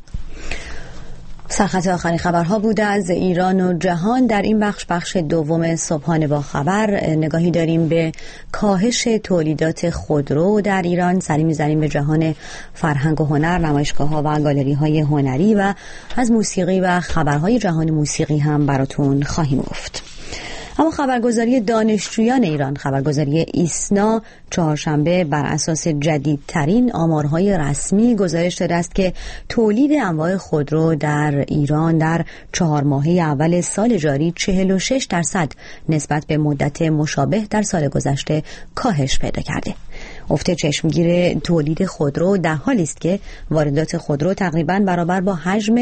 سرخط آخرین خبرها بوده از ایران و جهان. در این بخش بخش دوم صبحانه با خبر نگاهی داریم به کاهش تولیدات خودرو در ایران. سری می‌زنیم به جهان فرهنگ و هنر، نمایشگاه‌ها و گالری‌های هنری و از موسیقی و خبرهای جهان موسیقی هم براتون خواهیم گفت. اما خبرگزاری دانشجویان ایران، خبرگزاری ایسنا، چهارشنبه بر اساس جدیدترین آمارهای رسمی گزارش داده است که تولید انواع خودرو در ایران در چهار ماهه اول سال جاری چهل و شش درصد نسبت به مدت مشابه در سال گذشته کاهش پیدا کرده. افت چشمگیر تولید خودرو در حالی است که واردات خودرو تقریباً برابر با حجم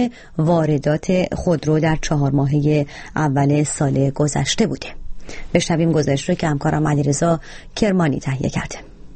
واردات خودرو در چهار ماهه اول سال گذشته بوده. بشنویم گزارش رو که همکارم علیرضا کرمانی تهیه کرده.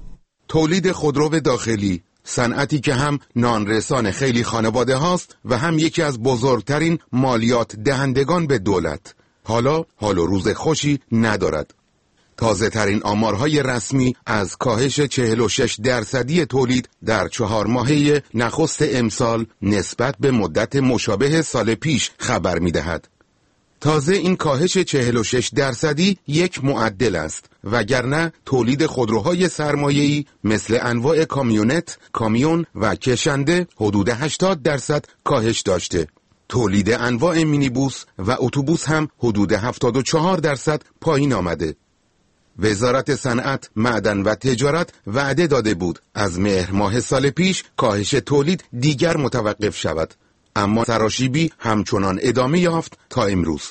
تولید خودرو داخلی، صنعتی که هم نانرسان خیلی خانواده هاست و هم یکی از بزرگترین مالیات دهندگان به دولت، حالا حال و روز خوشی ندارد. تازه ترین آمارهای رسمی از کاهش چهل و شش درصدی تولید در چهار ماهه نخست امسال نسبت به مدت مشابه سال پیش خبر می دهد. تازه این کاهش چهل و شش درصدی یک معدل است، وگرنه تولید خودروهای سرمایه‌ای مثل انواع کامیونت، کامیون و کشنده حدود هشتاد درصد کاهش داشته. تولید انواع مینیبوس و اتوبوس هم حدود هفتاد و چهار درصد پایین آمده. وزارت صنعت، معدن و تجارت وعده داده بود از مهر ماه سال پیش کاهش تولید دیگر متوقف شود، اما سراشیبی همچنان ادامه یافت تا امروز.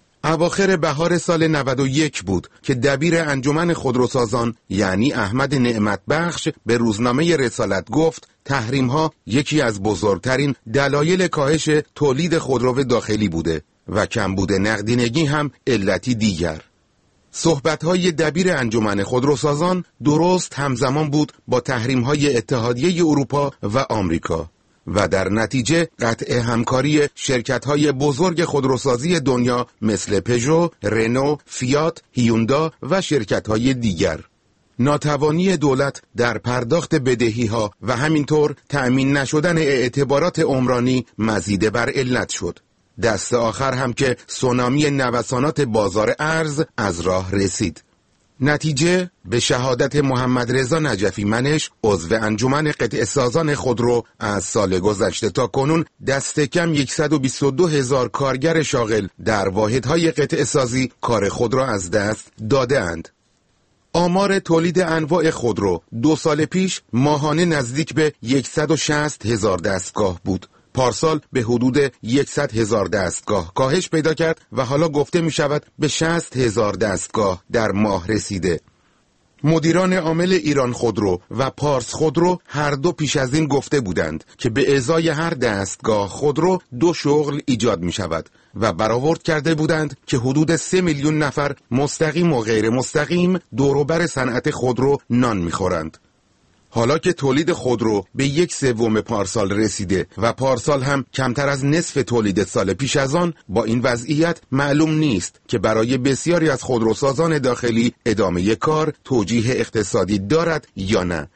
اواخر بهار سال نود و یک بود که دبیر انجمن خودروسازان یعنی احمد نعمت بخش به روزنامه رسالت گفت تحریم‌ها یکی از بزرگترین دلایل کاهش تولید خودرو داخلی بوده و کمبود نقدینگی هم علتی دیگر. صحبت‌های دبیر انجمن خودروسازان درست همزمان بود با تحریم‌های اتحادیه اروپا و آمریکا و در نتیجه قطع همکاری شرکت‌های بزرگ خودروسازی دنیا مثل پژو، رنو، فیات، هیوندا و شرکت‌های دیگر. ناتوانی دولت در پرداخت بدهی‌ها و همینطور تأمین نشدن اعتبارات عمرانی مزید بر علت شد. دست آخر هم که سونامی نوسانات بازار ارز از راه رسید. نتیجه به شهادت محمد رضا نجفی منش عضو انجمن قطع سازان خودرو از سال گذشته تا کنون دست کم صد و بیست و دو هزار کارگر شاغل در واحدهای قطع سازی کار خود را از دست داده اند. آمار تولید انواع خودرو دو سال پیش ماهانه نزدیک به صد و شصت هزار دستگاه بود. پارسال به حدود صد هزار دستگاه کاهش پیدا کرد و حالا گفته می شود به شصت هزار دستگاه در ماه رسیده. مدیران عامل ایران خودرو و پارس خودرو هر دو پیش از این گفته بودند که به ازای هر دستگاه خودرو دو شغل ایجاد می شود و برآورد کرده بودند که حدود سه میلیون نفر مستقیم و غیر مستقیم دوروبر صنعت خودرو نان می خورند. حالا که تولید خودرو به یک سوم پارسال رسیده و پارسال هم کمتر از نصف تولید سال پیش از آن، با این وضعیت معلوم نیست که برای بسیاری از خودروسازان داخلی ادامه کار توجیه اقتصادی دارد یا نه.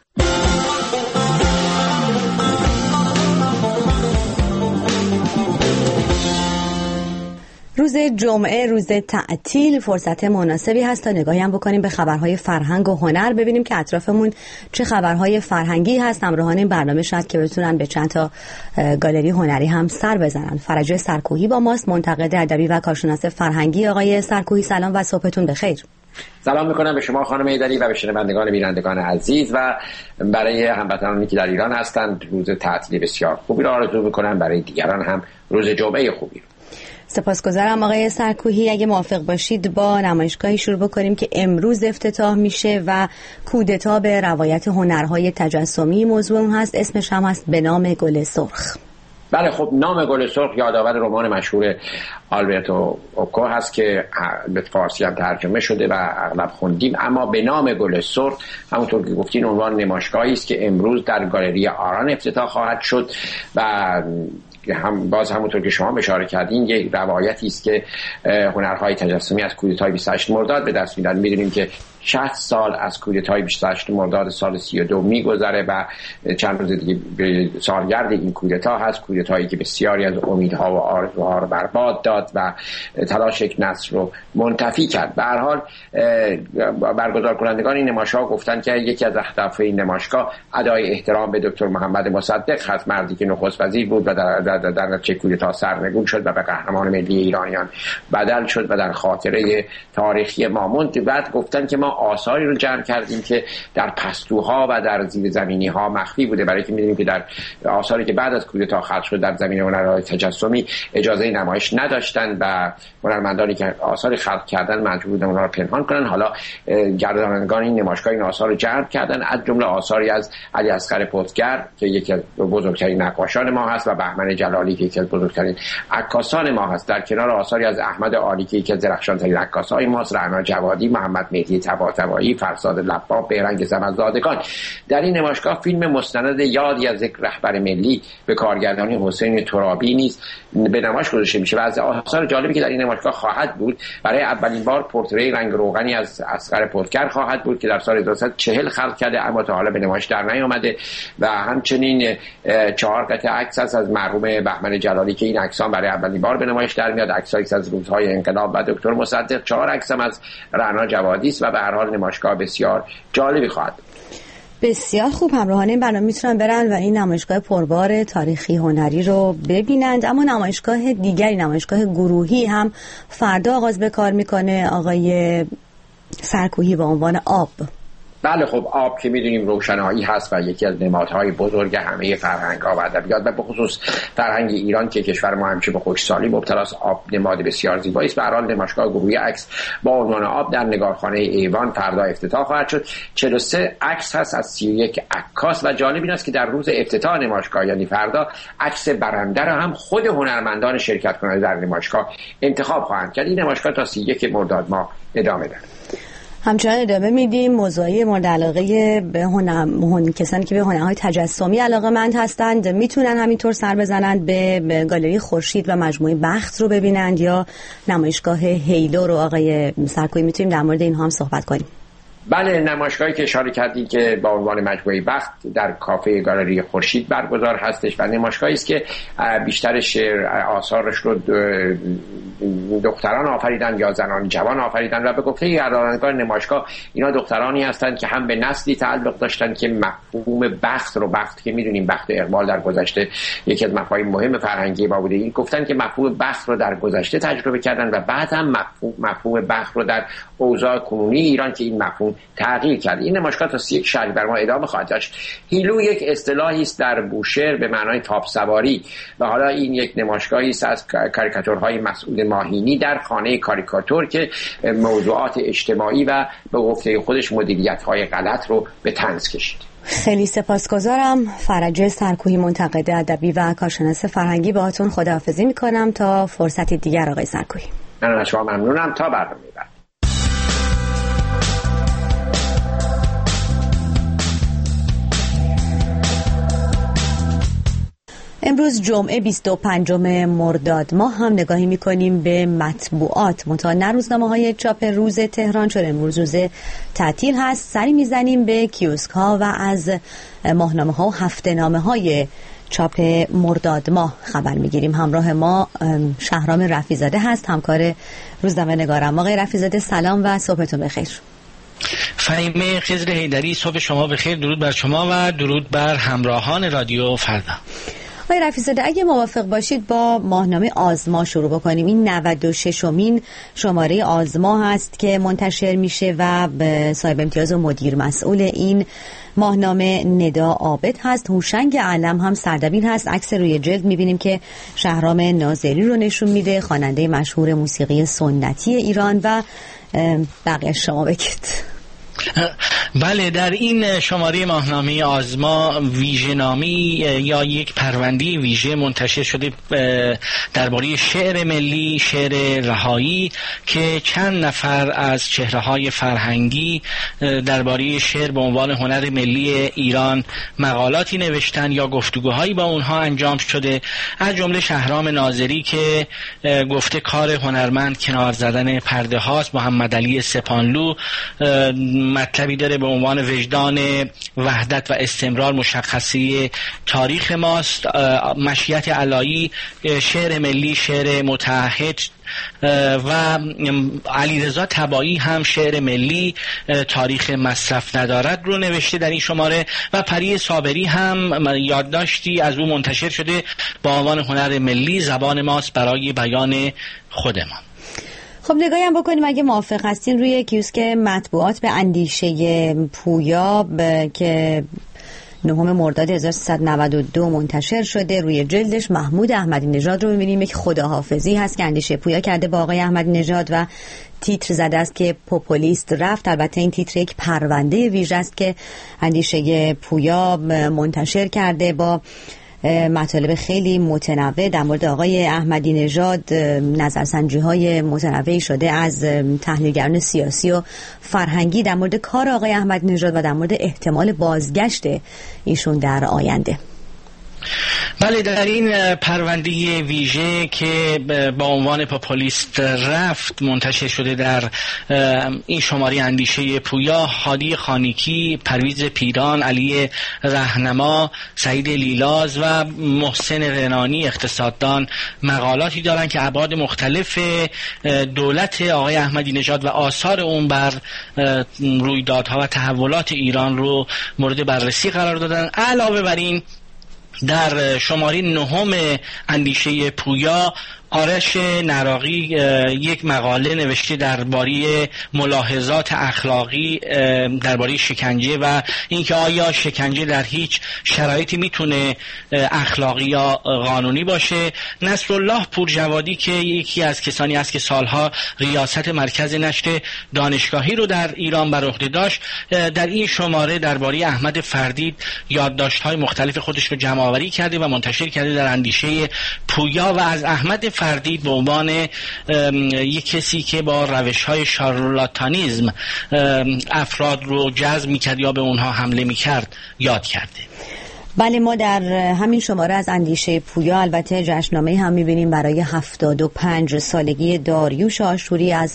روز جمعه، روز تعطیل، فرصت مناسبی هست تا نگاهی هم بکنیم به خبرهای فرهنگ و هنر، ببینیم که اطرافمون چه خبرهای فرهنگی هست. همراهان این برنامه شاید که بتونن به چند تا گالری هنری هم سر بزنن. فرجه سرکوهی با ماست، منتقد ادبی و کارشناس فرهنگی. آقای سرکوهی سلام و صبحتون بخیر. سلام میکنم به شما خانم ایدری و به شنوندگان بینندگان عزیز و برای هموطنانی که در ایران هستند روز تعطیل بسیار خوبی را آرزو میکنم، برای دیگران هم روز جمعه خوبی. سپاسگزارم آقای سرکوهی. اگه موافق باشید با نمایشگاهی شروع بکنیم که امروز افتتاح میشه و کودتا به روایت هنرهای تجسمی موضوع اون هست. اسمش هم هست به نام گل سرخ. بله خب، نام گل سرخ یادآور رمان مشهور آلبرتو اوکو هست که به فارسی هم ترجمه شده و اغلب خوندیم، اما به نام گل سرخ همونطور که گفتین عنوان نمایشگاهی است که امروز در گالری آران افتتاح خواهد شد و هم باز همونطور که شما اشاره کردین یک روایتی است که هنرهای تجسمی از کودتای بیست و هشت مرداد به دست میدن. میدونیم که شصت سال از کودتای بیست و هشت مرداد سال سی و دو میگذره و چند روز دیگه به سالگرد این کودتا هست، کودتایی که بسیاری از امیدها و آرزوها رو برباد داد و تلاش یک نسل رو منتفی کرد. به هر حال برگزار کنندگان این نمایشگاه گفتن که یکی از اهداف این نمایشگاه ادای احترام به دکتر محمد مصدق هست، مردی که نخست وزیر بود و در در, در نتیجه کودتا سرنگون شد و به قهرمان ملی ایرانیان بدل شد و در خاطره تاریخی ما موند. بعد گفتن که ما آثاری رو جمع کردیم که در پستوها و در زیر زمینی ها مخفی بوده، برای که می‌دونیم که در آثاری که بعد از کودتا خلق شد در زمینه هنرهای تجسمی اجازه نمایش نداشتن و هنرمندانی که آثار خلق کردن مجبور بودن اونها رو پنهان کنن. حالا گردانندگان این نمایشگاه این آثار رو جمع کردن، از جمله آثاری از علی اصغر پتگر که یکی از بزرگترین نقاشان ما هست و بهمن جلالی که یکی از بزرگترین عکاسان ما هست، در کنار آثاری از احمد عالی که یکی از درخشان‌ترین عکاسای ماست، رعنا جوادی، محمد مهدی طباطبایی، فرزاد لباب، بیرنگ زمزادگان. در این نمایشگاه فیلم مستند یادی از یک رهبر ملی به کارگردانی حسین ترابی نیز به نمایش گذاشته میشه و از آثار جالبی که در این نمایشگاه خواهد بود برای اولین بار پورتری رنگ روغنی از اصغر پتگر خواهد بود که در سال هزار و سیصد و چهل خلق کرده اما تا حالا به نمایش در نیامده و همچنین چهار قطعه عکس از مرحوم بهمن جلالی که این عکسان برای اولین بار به نمایش در میاد، عکسایی از روزهای انقلاب و دکتر مصدق، چهار عکس هم از رعنا جوادی است و به هر حال نمایشگاه بسیار جالبی خواهد. بسیار خوب، همراهان این برنامه میتونن برن و این نمایشگاه پربار تاریخی هنری رو ببینند. اما نمایشگاه دیگری، نمایشگاه گروهی هم فردا آغاز به کار میکنه آقای سرکوهی با عنوان آب. بله خب، آب که میدونیم روشنایی هست و یکی از نمادهای بزرگ همه فرهنگ‌ها و ادبیات و به خصوص فرهنگ ایران که کشور ما همیشه به خشکسالی مبتلاست، آب نماد بسیار زیبایی است. به هر حال نمایشگاه گروهی عکس با عنوان آب در نگارخانه ایوان فردا افتتاح خواهد شد. چهل و سه عکس هست از سی و یک عکاس و جالب این است که در روز افتتاح نمایشگاه یعنی فردا عکس برنده را هم خود هنرمندان شرکت کننده در نمایشگاه انتخاب خواهند کرد. این نمایشگاه تا سی و یک مرداد ماه ادامه دارد. همچنان ادامه میدیم. موضوعی مورد علاقه به هنر هن... کسانی که به هنرهای تجسمی علاقه‌مند هستند میتونن همینطور سر بزنند به, به گالری خورشید و مجموعه بخت رو ببینند یا نمایشگاه هیلو رو. آقای سرکویی میتونیم در مورد اینها هم صحبت کنیم؟ بله، نمایشگاهی که اشاره کردید که با عنوان مجموعه بخت در کافه گالری خورشید برگزار هستش و نمایشگاهی است که بیشتر شعر آثارش رو دختران آفریدن یا زنان جوان آفریدن و به گفته گردانندگان نمایشگاه اینا دخترانی هستند که هم به نسلی تعلق داشتن که مفهوم بخت رو، بخت که میدونیم بخت اقبال در گذشته یکی از مفاهیم مهم فرهنگی ما بوده، این گفتن که مفهوم بخت رو در گذشته تجربه کردن و بعد هم مفهوم مفهوم بخت رو در اوضاع کنونی ایران که این مفهوم تغییر کرد. این نمایشگاه تا سی و یک شهری بر ما ادامه خواهد داشت. هیلو یک اصطلاحی است در بوشهر به معنای تاپ سواری و حالا این یک نمایشگاهی است از کاریکاتورهای مسعود ماهینی در خانه کاریکاتور که موضوعات اجتماعی و به گفته خودش مدیریت‌های غلط رو به طنز کشید. خیلی سپاسگزارم. فرج سرکویی، منتقد ادبی و کارشناس فرهنگی، باهاتون خداحافظی میکنم تا فرصتی دیگر. آقای سرکویی، من از شما ممنونم. تا برنامه بعد. امروز جمعه بیست و پنجم مرداد ماه هم نگاهی میکنیم به مطبوعات، منتها نه روزنامه‌های چاپ روز تهران چون امروز روز تعطیل هست. سری میزنیم به کیوسک ها و از ماهنامه ها و هفته نامه های چاپ مرداد ماه خبر میگیریم. همراه ما شهرام رفیزاده هست، همکار روزنامه نگارم. آقای رفیزاده سلام و صبحتون بخیر. فهیمه خضر حیدری، صبح شما بخیر. درود بر شما و درود بر همراهان رادیو فردا. آقای رفیزاده اگه موافق باشید با ماهنامه آزما شروع بکنیم. این نود و ششمین شماره آزما هست که منتشر میشه و صاحب امتیاز و مدیر مسئول این ماهنامه ندا عابد هست. هوشنگ علم هم سردبیر هست. عکس روی جلد میبینیم که شهرام ناظری رو نشون میده، خواننده مشهور موسیقی سنتی ایران. و بقیه شما بگید. بله، در این شماره ماهنامه آزما ویژه‌نامی یا یک پرونده ویژه منتشر شده درباره شعر ملی، شعر رهایی که چند نفر از چهره‌های فرهنگی درباره شعر به عنوان هنر ملی ایران مقالاتی نوشتن یا گفتگوهایی با اونها انجام شده، از جمله شهرام ناظری که گفته کار هنرمند کنار زدن پرده هاست. محمد علی سپانلو مطلبی داره به عنوان وجدان وحدت و استمرار مشخصی تاریخ ماست. مشیت علایی شعر ملی، شعر متعهد و علیرضا طباعی هم شعر ملی تاریخ مصرف ندارد رو نوشته در این شماره و پری صابری هم یادداشتی از او منتشر شده با عنوان هنر ملی زبان ماست برای بیان خودمان. خب نگاهی هم بکنیم اگه موافق هستین روی کیوسک مطبوعات به اندیشه پویا که نهم مرداد هزار و سیصد و نود و دو منتشر شده. روی جلدش محمود احمدی نژاد رو می‌بینیم، یک خداحافظی هست که اندیشه پویا کرده با آقای احمدی نژاد و تیتر زده است که پوپولیست رفت. البته این تیتر یک پرونده ویژه است که اندیشه پویا منتشر کرده با مطالب خیلی متنوع در مورد آقای احمدی نژاد. نظرسنجی‌های متنوعی شده از تحلیلگران سیاسی و فرهنگی در مورد کار آقای احمدی نژاد و در مورد احتمال بازگشت ایشون در آینده. بله، در این پرونده ویژه که با عنوان پاپولیست رفت منتشر شده در این شماره اندیشه پویا، هادی خانیکی، پرویز پیران، علی رهنما، سعید لیلاز و محسن رنانی اقتصاددان مقالاتی دارند که ابعاد مختلف دولت آقای احمدی نژاد و آثار اون بر رویدادها و تحولات ایران رو مورد بررسی قرار دادن. علاوه بر این در شماره نهم اندیشه پویا آرش نراقی یک مقاله نوشته درباره ملاحظات اخلاقی درباره شکنجه و اینکه آیا شکنجه در هیچ شرایطی میتونه اخلاقی یا قانونی باشه. نصرالله پورجوادی که یکی از کسانی است که سالها ریاست مرکز نشر دانشگاهی رو در ایران بر عهده داشت، در این شماره درباره احمد فردید یادداشت‌های مختلف خودش رو جمع آوری کرده و منتشر کرده در اندیشه پویا و از احمد فردید به عنوان یک کسی که با روش‌های شارلاتانیزم افراد رو جذب می‌کرد یا به اونها حمله می‌کرد یاد کرده. بله، ما در همین شماره از اندیشه پویا البته جشننامه هم می‌بینیم برای هفتاد و پنج سالگی داریوش آشوری از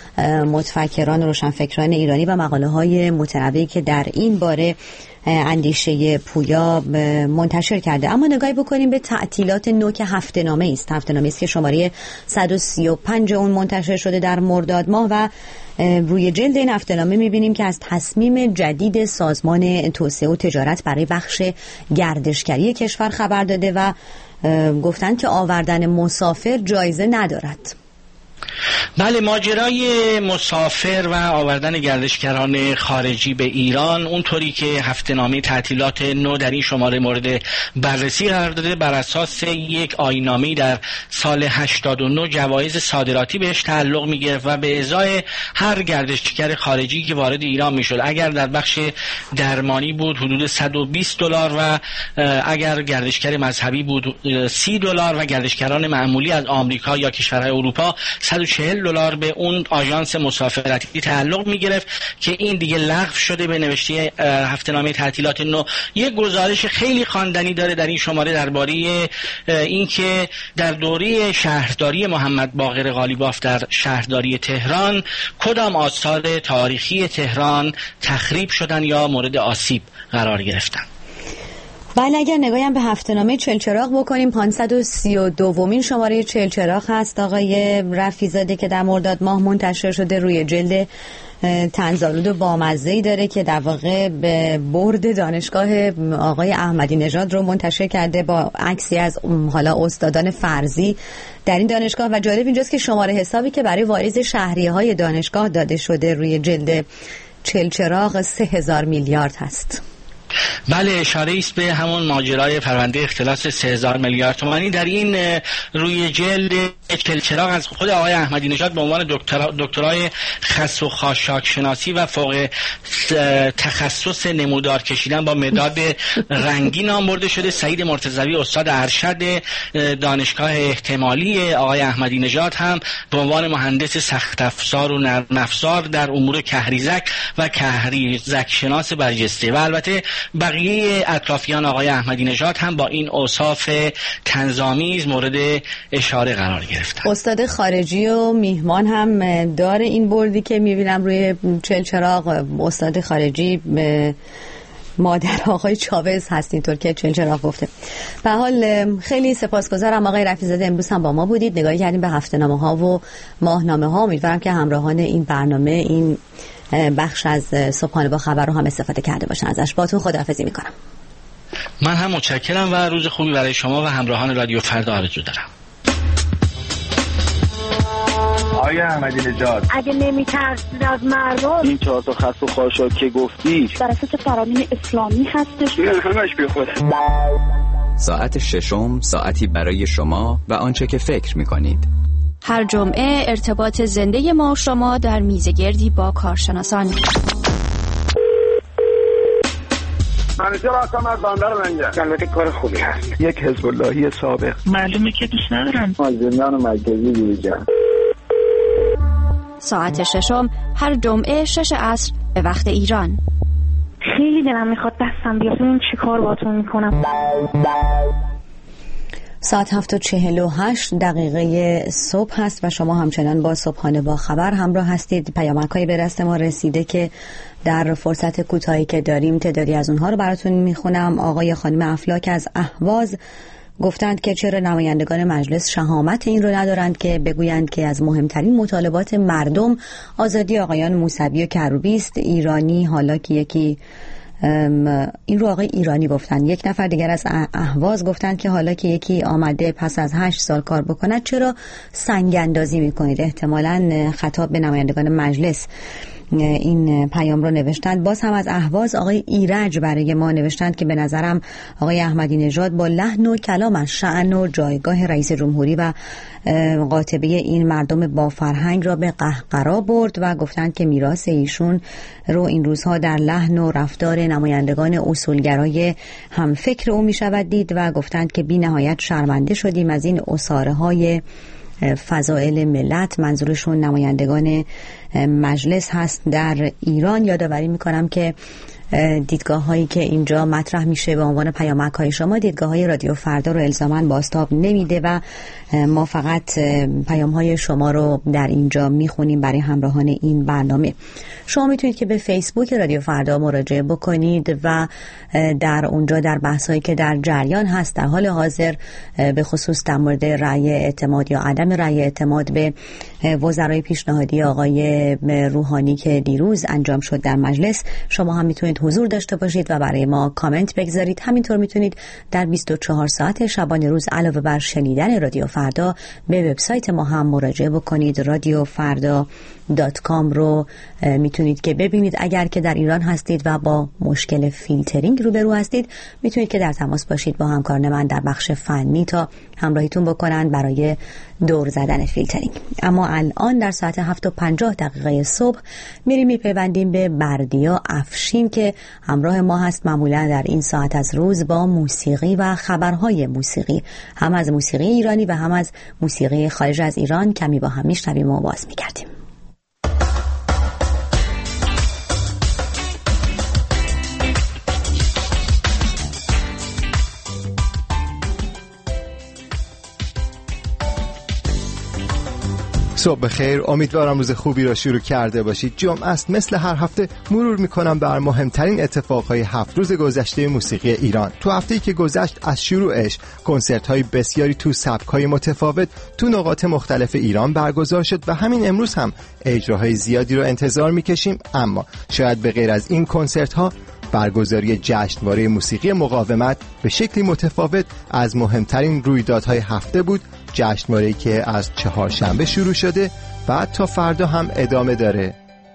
متفکران روشنفکران ایرانی و مقاله‌های متنوعی که در این باره اندیشه پویا منتشر کرده. اما نگاهی بکنیم به تعطیلات نوک هفته‌نامه است. هفته‌نامه است که شماره صد و سی و پنج اون منتشر شده در مرداد ماه و روی جلد این هفته‌نامه می‌بینیم که از تصمیم جدید سازمان توسعه و تجارت برای بخش گردشگری کشور خبر داده و گفتند که آوردن مسافر جایزه ندارد. بله، ماجرای مسافر و آوردن گردشگران خارجی به ایران اونطوری که هفته‌نامه تعطیلات نو در این شماره مورد بررسی قرار داده، بر اساس یک آیین‌نامه‌ای در سال هشتاد و نه جوایز صادراتی بهش تعلق می‌گرفت و به ازای هر گردشگر خارجی که وارد ایران میشد، اگر در بخش درمانی بود حدود صد و بیست دلار و اگر گردشگر مذهبی بود سی دلار و گردشگران معمولی از آمریکا یا کشورهای اروپا صد و چهل دلار به اون آژانس مسافرتی تعلق می‌گرفت که این دیگه لغو شده به نوشته هفته‌نامه تعطیلات نو. یک گزارش خیلی خواندنی داره در این شماره درباره اینکه در دوره شهرداری محمد باقر قالیباف در شهرداری تهران کدام آثار تاریخی تهران تخریب شدن یا مورد آسیب قرار گرفتن. بله، اگر نگاهی هم به هفته‌نامه چلچراغ بکنیم، پانصد و سی و دومین شماره چلچراغ هست آقای رفیع‌زاده که در مرداد ماه منتشر شده. روی جلد طنزآلود و بامزه‌ای داره که در واقع به برد دانشگاه آقای احمدی نژاد رو منتشر کرده با عکسی از حالا استادان فرضی در این دانشگاه و جالب اینجاست که شماره حسابی که برای واریز شهریه‌های دانشگاه داده شده روی جلد چلچراغ سه هزار میلیارد هست. بله، اشاره است به همون ماجرای پرونده اختلاس سه هزار میلیارد تومانی. در این روی جلد چلچراغ از خود آقای احمدی نژاد به عنوان دکترا دکترای خس و خاشاک شناسی و فوق تخصص نمودار کشیدن با مداد رنگی نام برده شده. سعید مرتضوی استاد ارشد دانشگاه احتمالی آقای احمدی نژاد هم به عنوان مهندس سخت افزار و نرم افزار در امور کهریزک و کهریزک شناس برجسته و البته بقیه اطرافیان آقای احمدی نژاد هم با این اوصاف طنزآمیز مورد اشاره قرار گرفتن. استاد خارجی و میهمان هم داره این بردی که میبینم روی چلچراغ. استاد خارجی مادر آقای چاوز هست، اینطور که چلچراغ گفته. به حال خیلی سپاسگزارم آقای رفیع‌زاده، امروز هم با ما بودید، نگاهی کردیم به هفته‌نامه ها و ماهنامه ها. امیدوارم که همراهان این برنامه این بخش از صبحانه با خبر رو هم استفاده کرده باشن ازش. باهاتون خداحافظی میکنم. من هم متشکرم و روز خوبی برای شما و همراهان رادیو فردا آرزو دارم. آقای احمدی نژاد، اگه نمی‌ترسید از مردم، این چهار تا خس و خاشاک که گفتی بر اساس قوانین اسلامی هستش؟ نه، همش بی خود. ساعت ششم، ساعتی برای شما و آنچه که فکر می‌کنید. هر جمعه ارتباط زنده ما و شما در میزگردی با کارشناسان. منیجر هستم از بندر منجر. البته کار خوبی هست. یک حزب اللهی سابق. معلومه که دوست ندارم. از زندان مرکزی دیجا. ساعت ششم هر جمعه شش عصر به وقت ایران. خیلی دلم میخواد دستم بیاد ببینم چی کار باهاتون میکنم. ساعت هفت و چهل و هشت دقیقه صبح هست و شما همچنان با صبحانه با خبر همراه هستید. پیامک‌هایی به دست ما رسیده که در فرصت کوتاهی که داریم تعدادی از اونها رو براتون میخونم. آقای خانم افلاک از اهواز گفتند که چرا نمایندگان مجلس شهامت این رو ندارند که بگویند که از مهمترین مطالبات مردم آزادی آقایان موسوی و کروبی است. ایرانی حالا که یکی این رو آقای ایرانی گفتن. یک نفر دیگر از اهواز گفتند که حالا که یکی آمده پس از هشت سال کار بکند چرا سنگ اندازی میکنید؟ احتمالاً خطاب به نمایندگان مجلس این پیام رو نوشتند. باز هم از اهواز آقای ایرج برای ما نوشتند که به نظرم آقای احمدی نژاد با لحن و کلامش شأن و جایگاه رئیس جمهوری و قاطبه این مردم با فرهنگ را به قهقرا برد و گفتند که میراث ایشون رو این روزها در لحن و رفتار نمایندگان اصولگرای همفکر او می شود دید و گفتند که بی نهایت شرمنده شدیم از این اساره های فضائل ملت. منظورشون نمایندگان مجلس هست در ایران. یادآوری میکنم که دیدگاه هایی که اینجا مطرح میشه به عنوان پیامک های شما دیدگاه های رادیو فردا رو الزاماً بازتاب نمیده و ما فقط پیام های شما رو در اینجا میخونیم برای همراهان این برنامه. شما میتونید که به فیسبوک رادیو فردا مراجعه بکنید و در اونجا در بحثایی که در جریان هست در حال حاضر به خصوص در مورد رأی اعتماد یا عدم رأی اعتماد به وزرای پیشنهادی آقای روحانی که دیروز انجام شد در مجلس، شما هم میتونید حضور داشته باشید و برای ما کامنت بگذارید. همینطور میتونید در بیست و چهار ساعت شبانه روز علاوه بر شنیدن رادیو فردا به وبسایت ما هم مراجعه بکنید. رادیو فردا دات کام رو میتونید که ببینید. اگر که در ایران هستید و با مشکل فیلترینگ روبرو هستید میتونید که در تماس باشید با همکاران من در بخش فنی تا همراهیتون بکنن برای دور زدن فیلترینگ. اما الان در ساعت هفت و پنجاه دقیقه صبح میریم میپیوندیم به بردیا افشین که همراه ما هست معمولا در این ساعت از روز با موسیقی و خبرهای موسیقی، هم از موسیقی ایرانی و هم از موسیقی خارج از ایران. کمی با هم میشنویم و باز میگردیم. صبح بخیر، امیدوارم روز خوبی را شروع کرده باشید. جمعه است، مثل هر هفته مرور میکنم بر مهمترین اتفاقهای هفت روز گذشته موسیقی ایران. تو هفته‌ای که گذشت از شروعش کنسرت‌های بسیاری تو سبک‌های متفاوت تو نقاط مختلف ایران برگزار شد و همین امروز هم اجراهای زیادی رو انتظار میکشیم. اما شاید به غیر از این کنسرت‌ها برگزاری جشنواره موسیقی مقاومت به شکلی متفاوت از مهمترین رویدادهای هفته بود. جشنواره‌ای که از چهارشنبه شروع شده و تا فردا هم ادامه داره.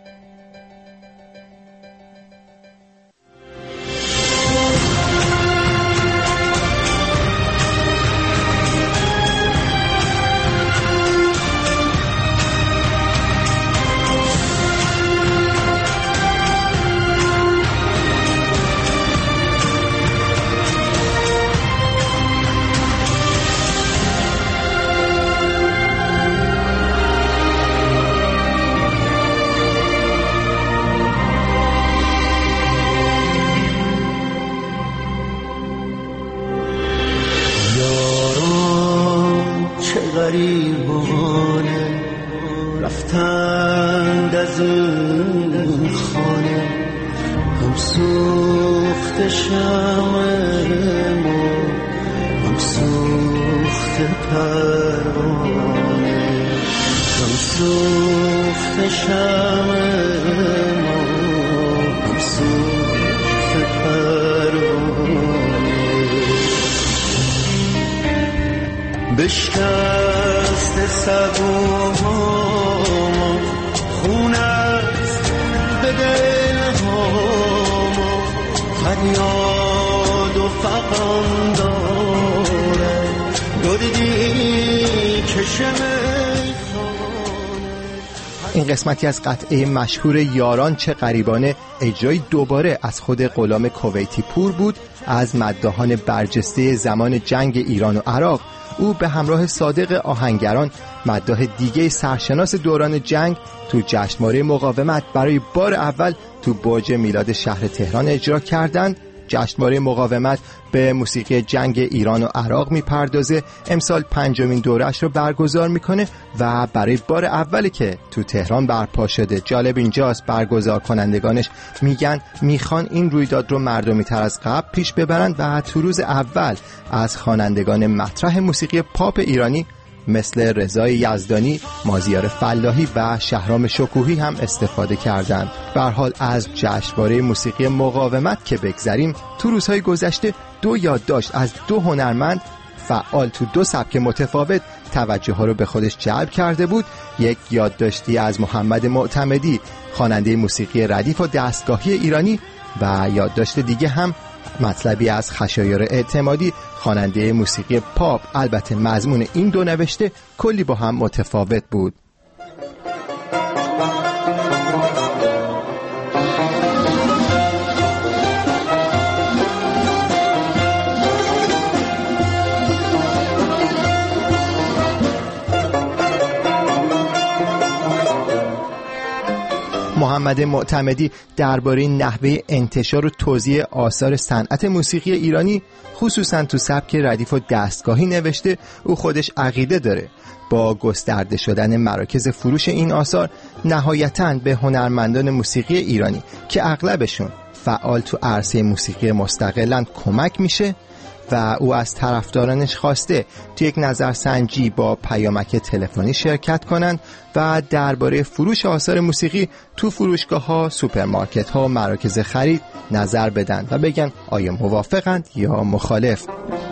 غریبانه رفتند از این خانه، هم سوخت شمع ما هم سوخت پروانه، هم سوخت شمع ما هم سوخت پروانه. بشکست سبوها خون است به دلها، فریاد و فغان داره دردی کشم. این قسمتی از قطعه مشهور یاران چه غریبانه اجرای دوباره از خود غلام کویتی پور بود از مداحان برجسته زمان جنگ ایران و عراق. او به همراه صادق آهنگران مداح دیگه سرشناس دوران جنگ تو جشنواره مقاومت برای بار اول تو برج میلاد شهر تهران اجرا کردند. جشنواره مقاومت به موسیقی جنگ ایران و عراق میپردازه، امسال پنجمین دورش رو برگزار میکنه و برای بار اولی که تو تهران برپا شده. جالب اینجاست برگزار کنندگانش میگن میخوان این رویداد رو مردمی تر از قبل پیش ببرند و تو روز اول از خوانندگان مطرح موسیقی پاپ ایرانی مثل رضا یزدانی، مازیار فلاحی و شهرام شکوهی هم استفاده کردند. به هر حال از جشنواره موسیقی مقاومت که بگذریم، تو روزهای گذشته دو یادداشت از دو هنرمند فعال تو دو سبک متفاوت توجه ها رو به خودش جلب کرده بود، یک یادداشتی از محمد معتمدی، خواننده موسیقی ردیف و دستگاهی ایرانی، و یادداشت دیگه هم مطلبی از خشایار اعتمادی، خواننده موسیقی پاپ. البته مضمون این دو نوشته کلی با هم متفاوت بود. محمد معتمدی درباره نحوه انتشار و توزیع آثار صنعت موسیقی ایرانی خصوصا تو سبک ردیف و دستگاهی نوشته. او خودش عقیده داره با گسترده شدن مراکز فروش این آثار نهایتاً به هنرمندان موسیقی ایرانی که اغلبشون فعال تو عرصه موسیقی مستقلاً کمک میشه و او از طرفدارانش خواسته تو یک نظرسنجی با پیامک تلفنی شرکت کنند و درباره فروش آثار موسیقی تو فروشگاه‌ها، سوپرمارکت‌ها و مراکز خرید نظر بدن و بگن آیا موافقند یا مخالف.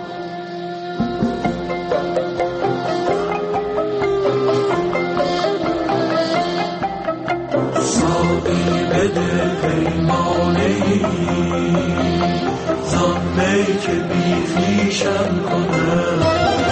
که بیخیشم کنم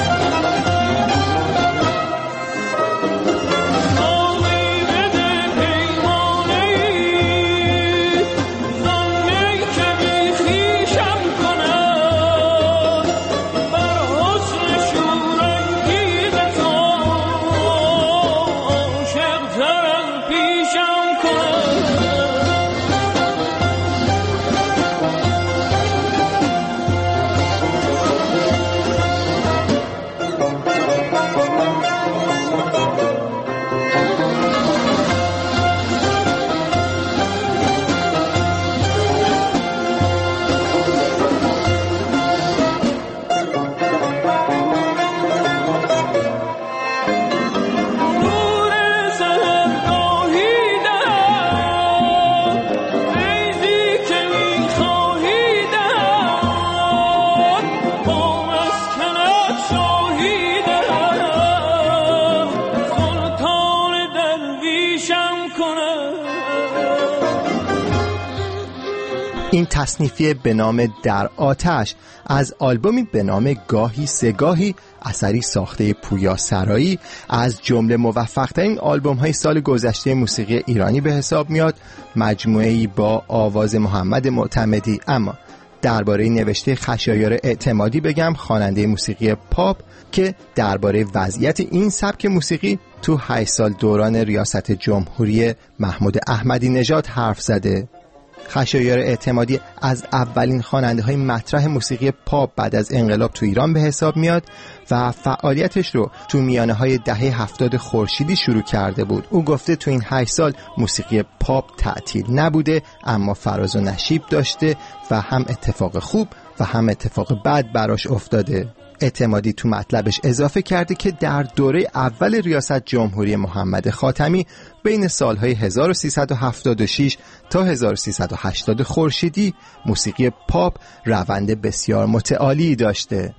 این تصنیفی به نام در آتش از آلبومی به نام گاهی سگاهی، اثری ساخته پویا سرایی، از جمله موفق‌ترین آلبوم‌های سال گذشته موسیقی ایرانی به حساب میاد. مجموعه‌ای با آواز محمد معتمدی. اما درباره نوشته خشایار اعتمادی بگم، خواننده موسیقی پاپ که درباره وضعیت این سبک موسیقی تو هشت سال دوران ریاست جمهوری محمود احمدی نژاد حرف زده. خشایار اعتمادی از اولین خواننده های مطرح موسیقی پاپ بعد از انقلاب تو ایران به حساب میاد و فعالیتش رو تو میانه های دهه هفتاد خورشیدی شروع کرده بود. او گفته تو این هشت سال موسیقی پاپ تعطیل نبوده، اما فراز و نشیب داشته و هم اتفاق خوب و هم اتفاق بد براش افتاده. اعتمادی تو مطلبش اضافه کرده که در دوره اول ریاست جمهوری محمد خاتمی بین سالهای هزار و سیصد و هفتاد و شش تا هزار و سیصد و هشتاد خورشیدی موسیقی پاپ روند بسیار متعالی داشته.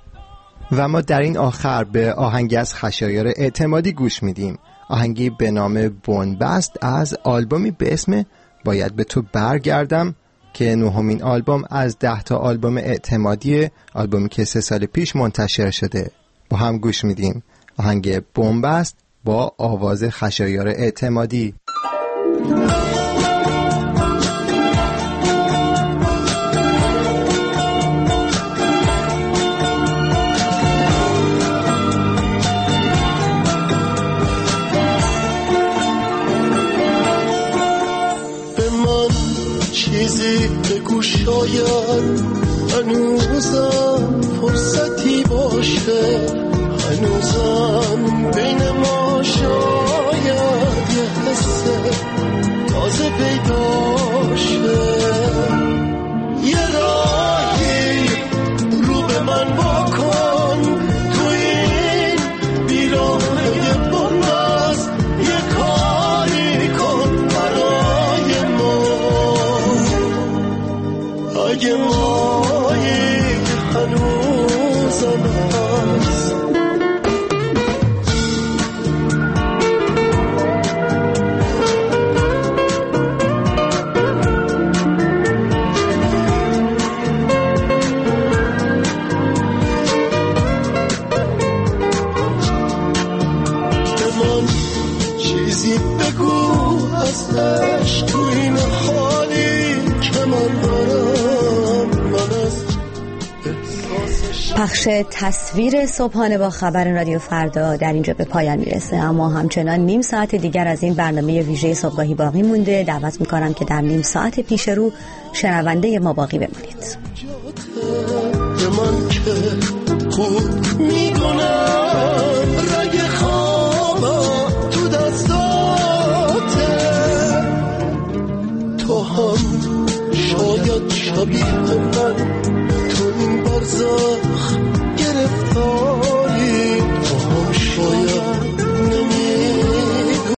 و ما در این آخر به آهنگی از خشایار اعتمادی گوش میدیم، آهنگی به نام بنبست از آلبومی به اسم باید به تو برگردم که نهمین آلبوم از ده تا آلبوم اعتمادی، آلبومی که سه سال پیش منتشر شده. با هم گوش میدیم آهنگ بنبست با آواز خشایار اعتمادی. چیزی بگو شاید هنوزم فرصتی باشه، هنوزم بین ما شاید یه حس تازه پیدا شه، یه راهی رو به من واکن تو این بیراهه بنبست، یه کاری کن برای ما، اگه مایی هنوزم هست. پخش تصویر صبحانه با خبر رادیو فردا در اینجا به پایان میرسه، اما همچنان نیم ساعت دیگر از این برنامه ویژه صبحگاهی باقی مونده. دعوت میکنم که در نیم ساعت پیش رو شنونده ما باقی بمونید. من که خوب میدونم رگ خوابم تو دستاته، تو هم شاید شبیه من تو این برزه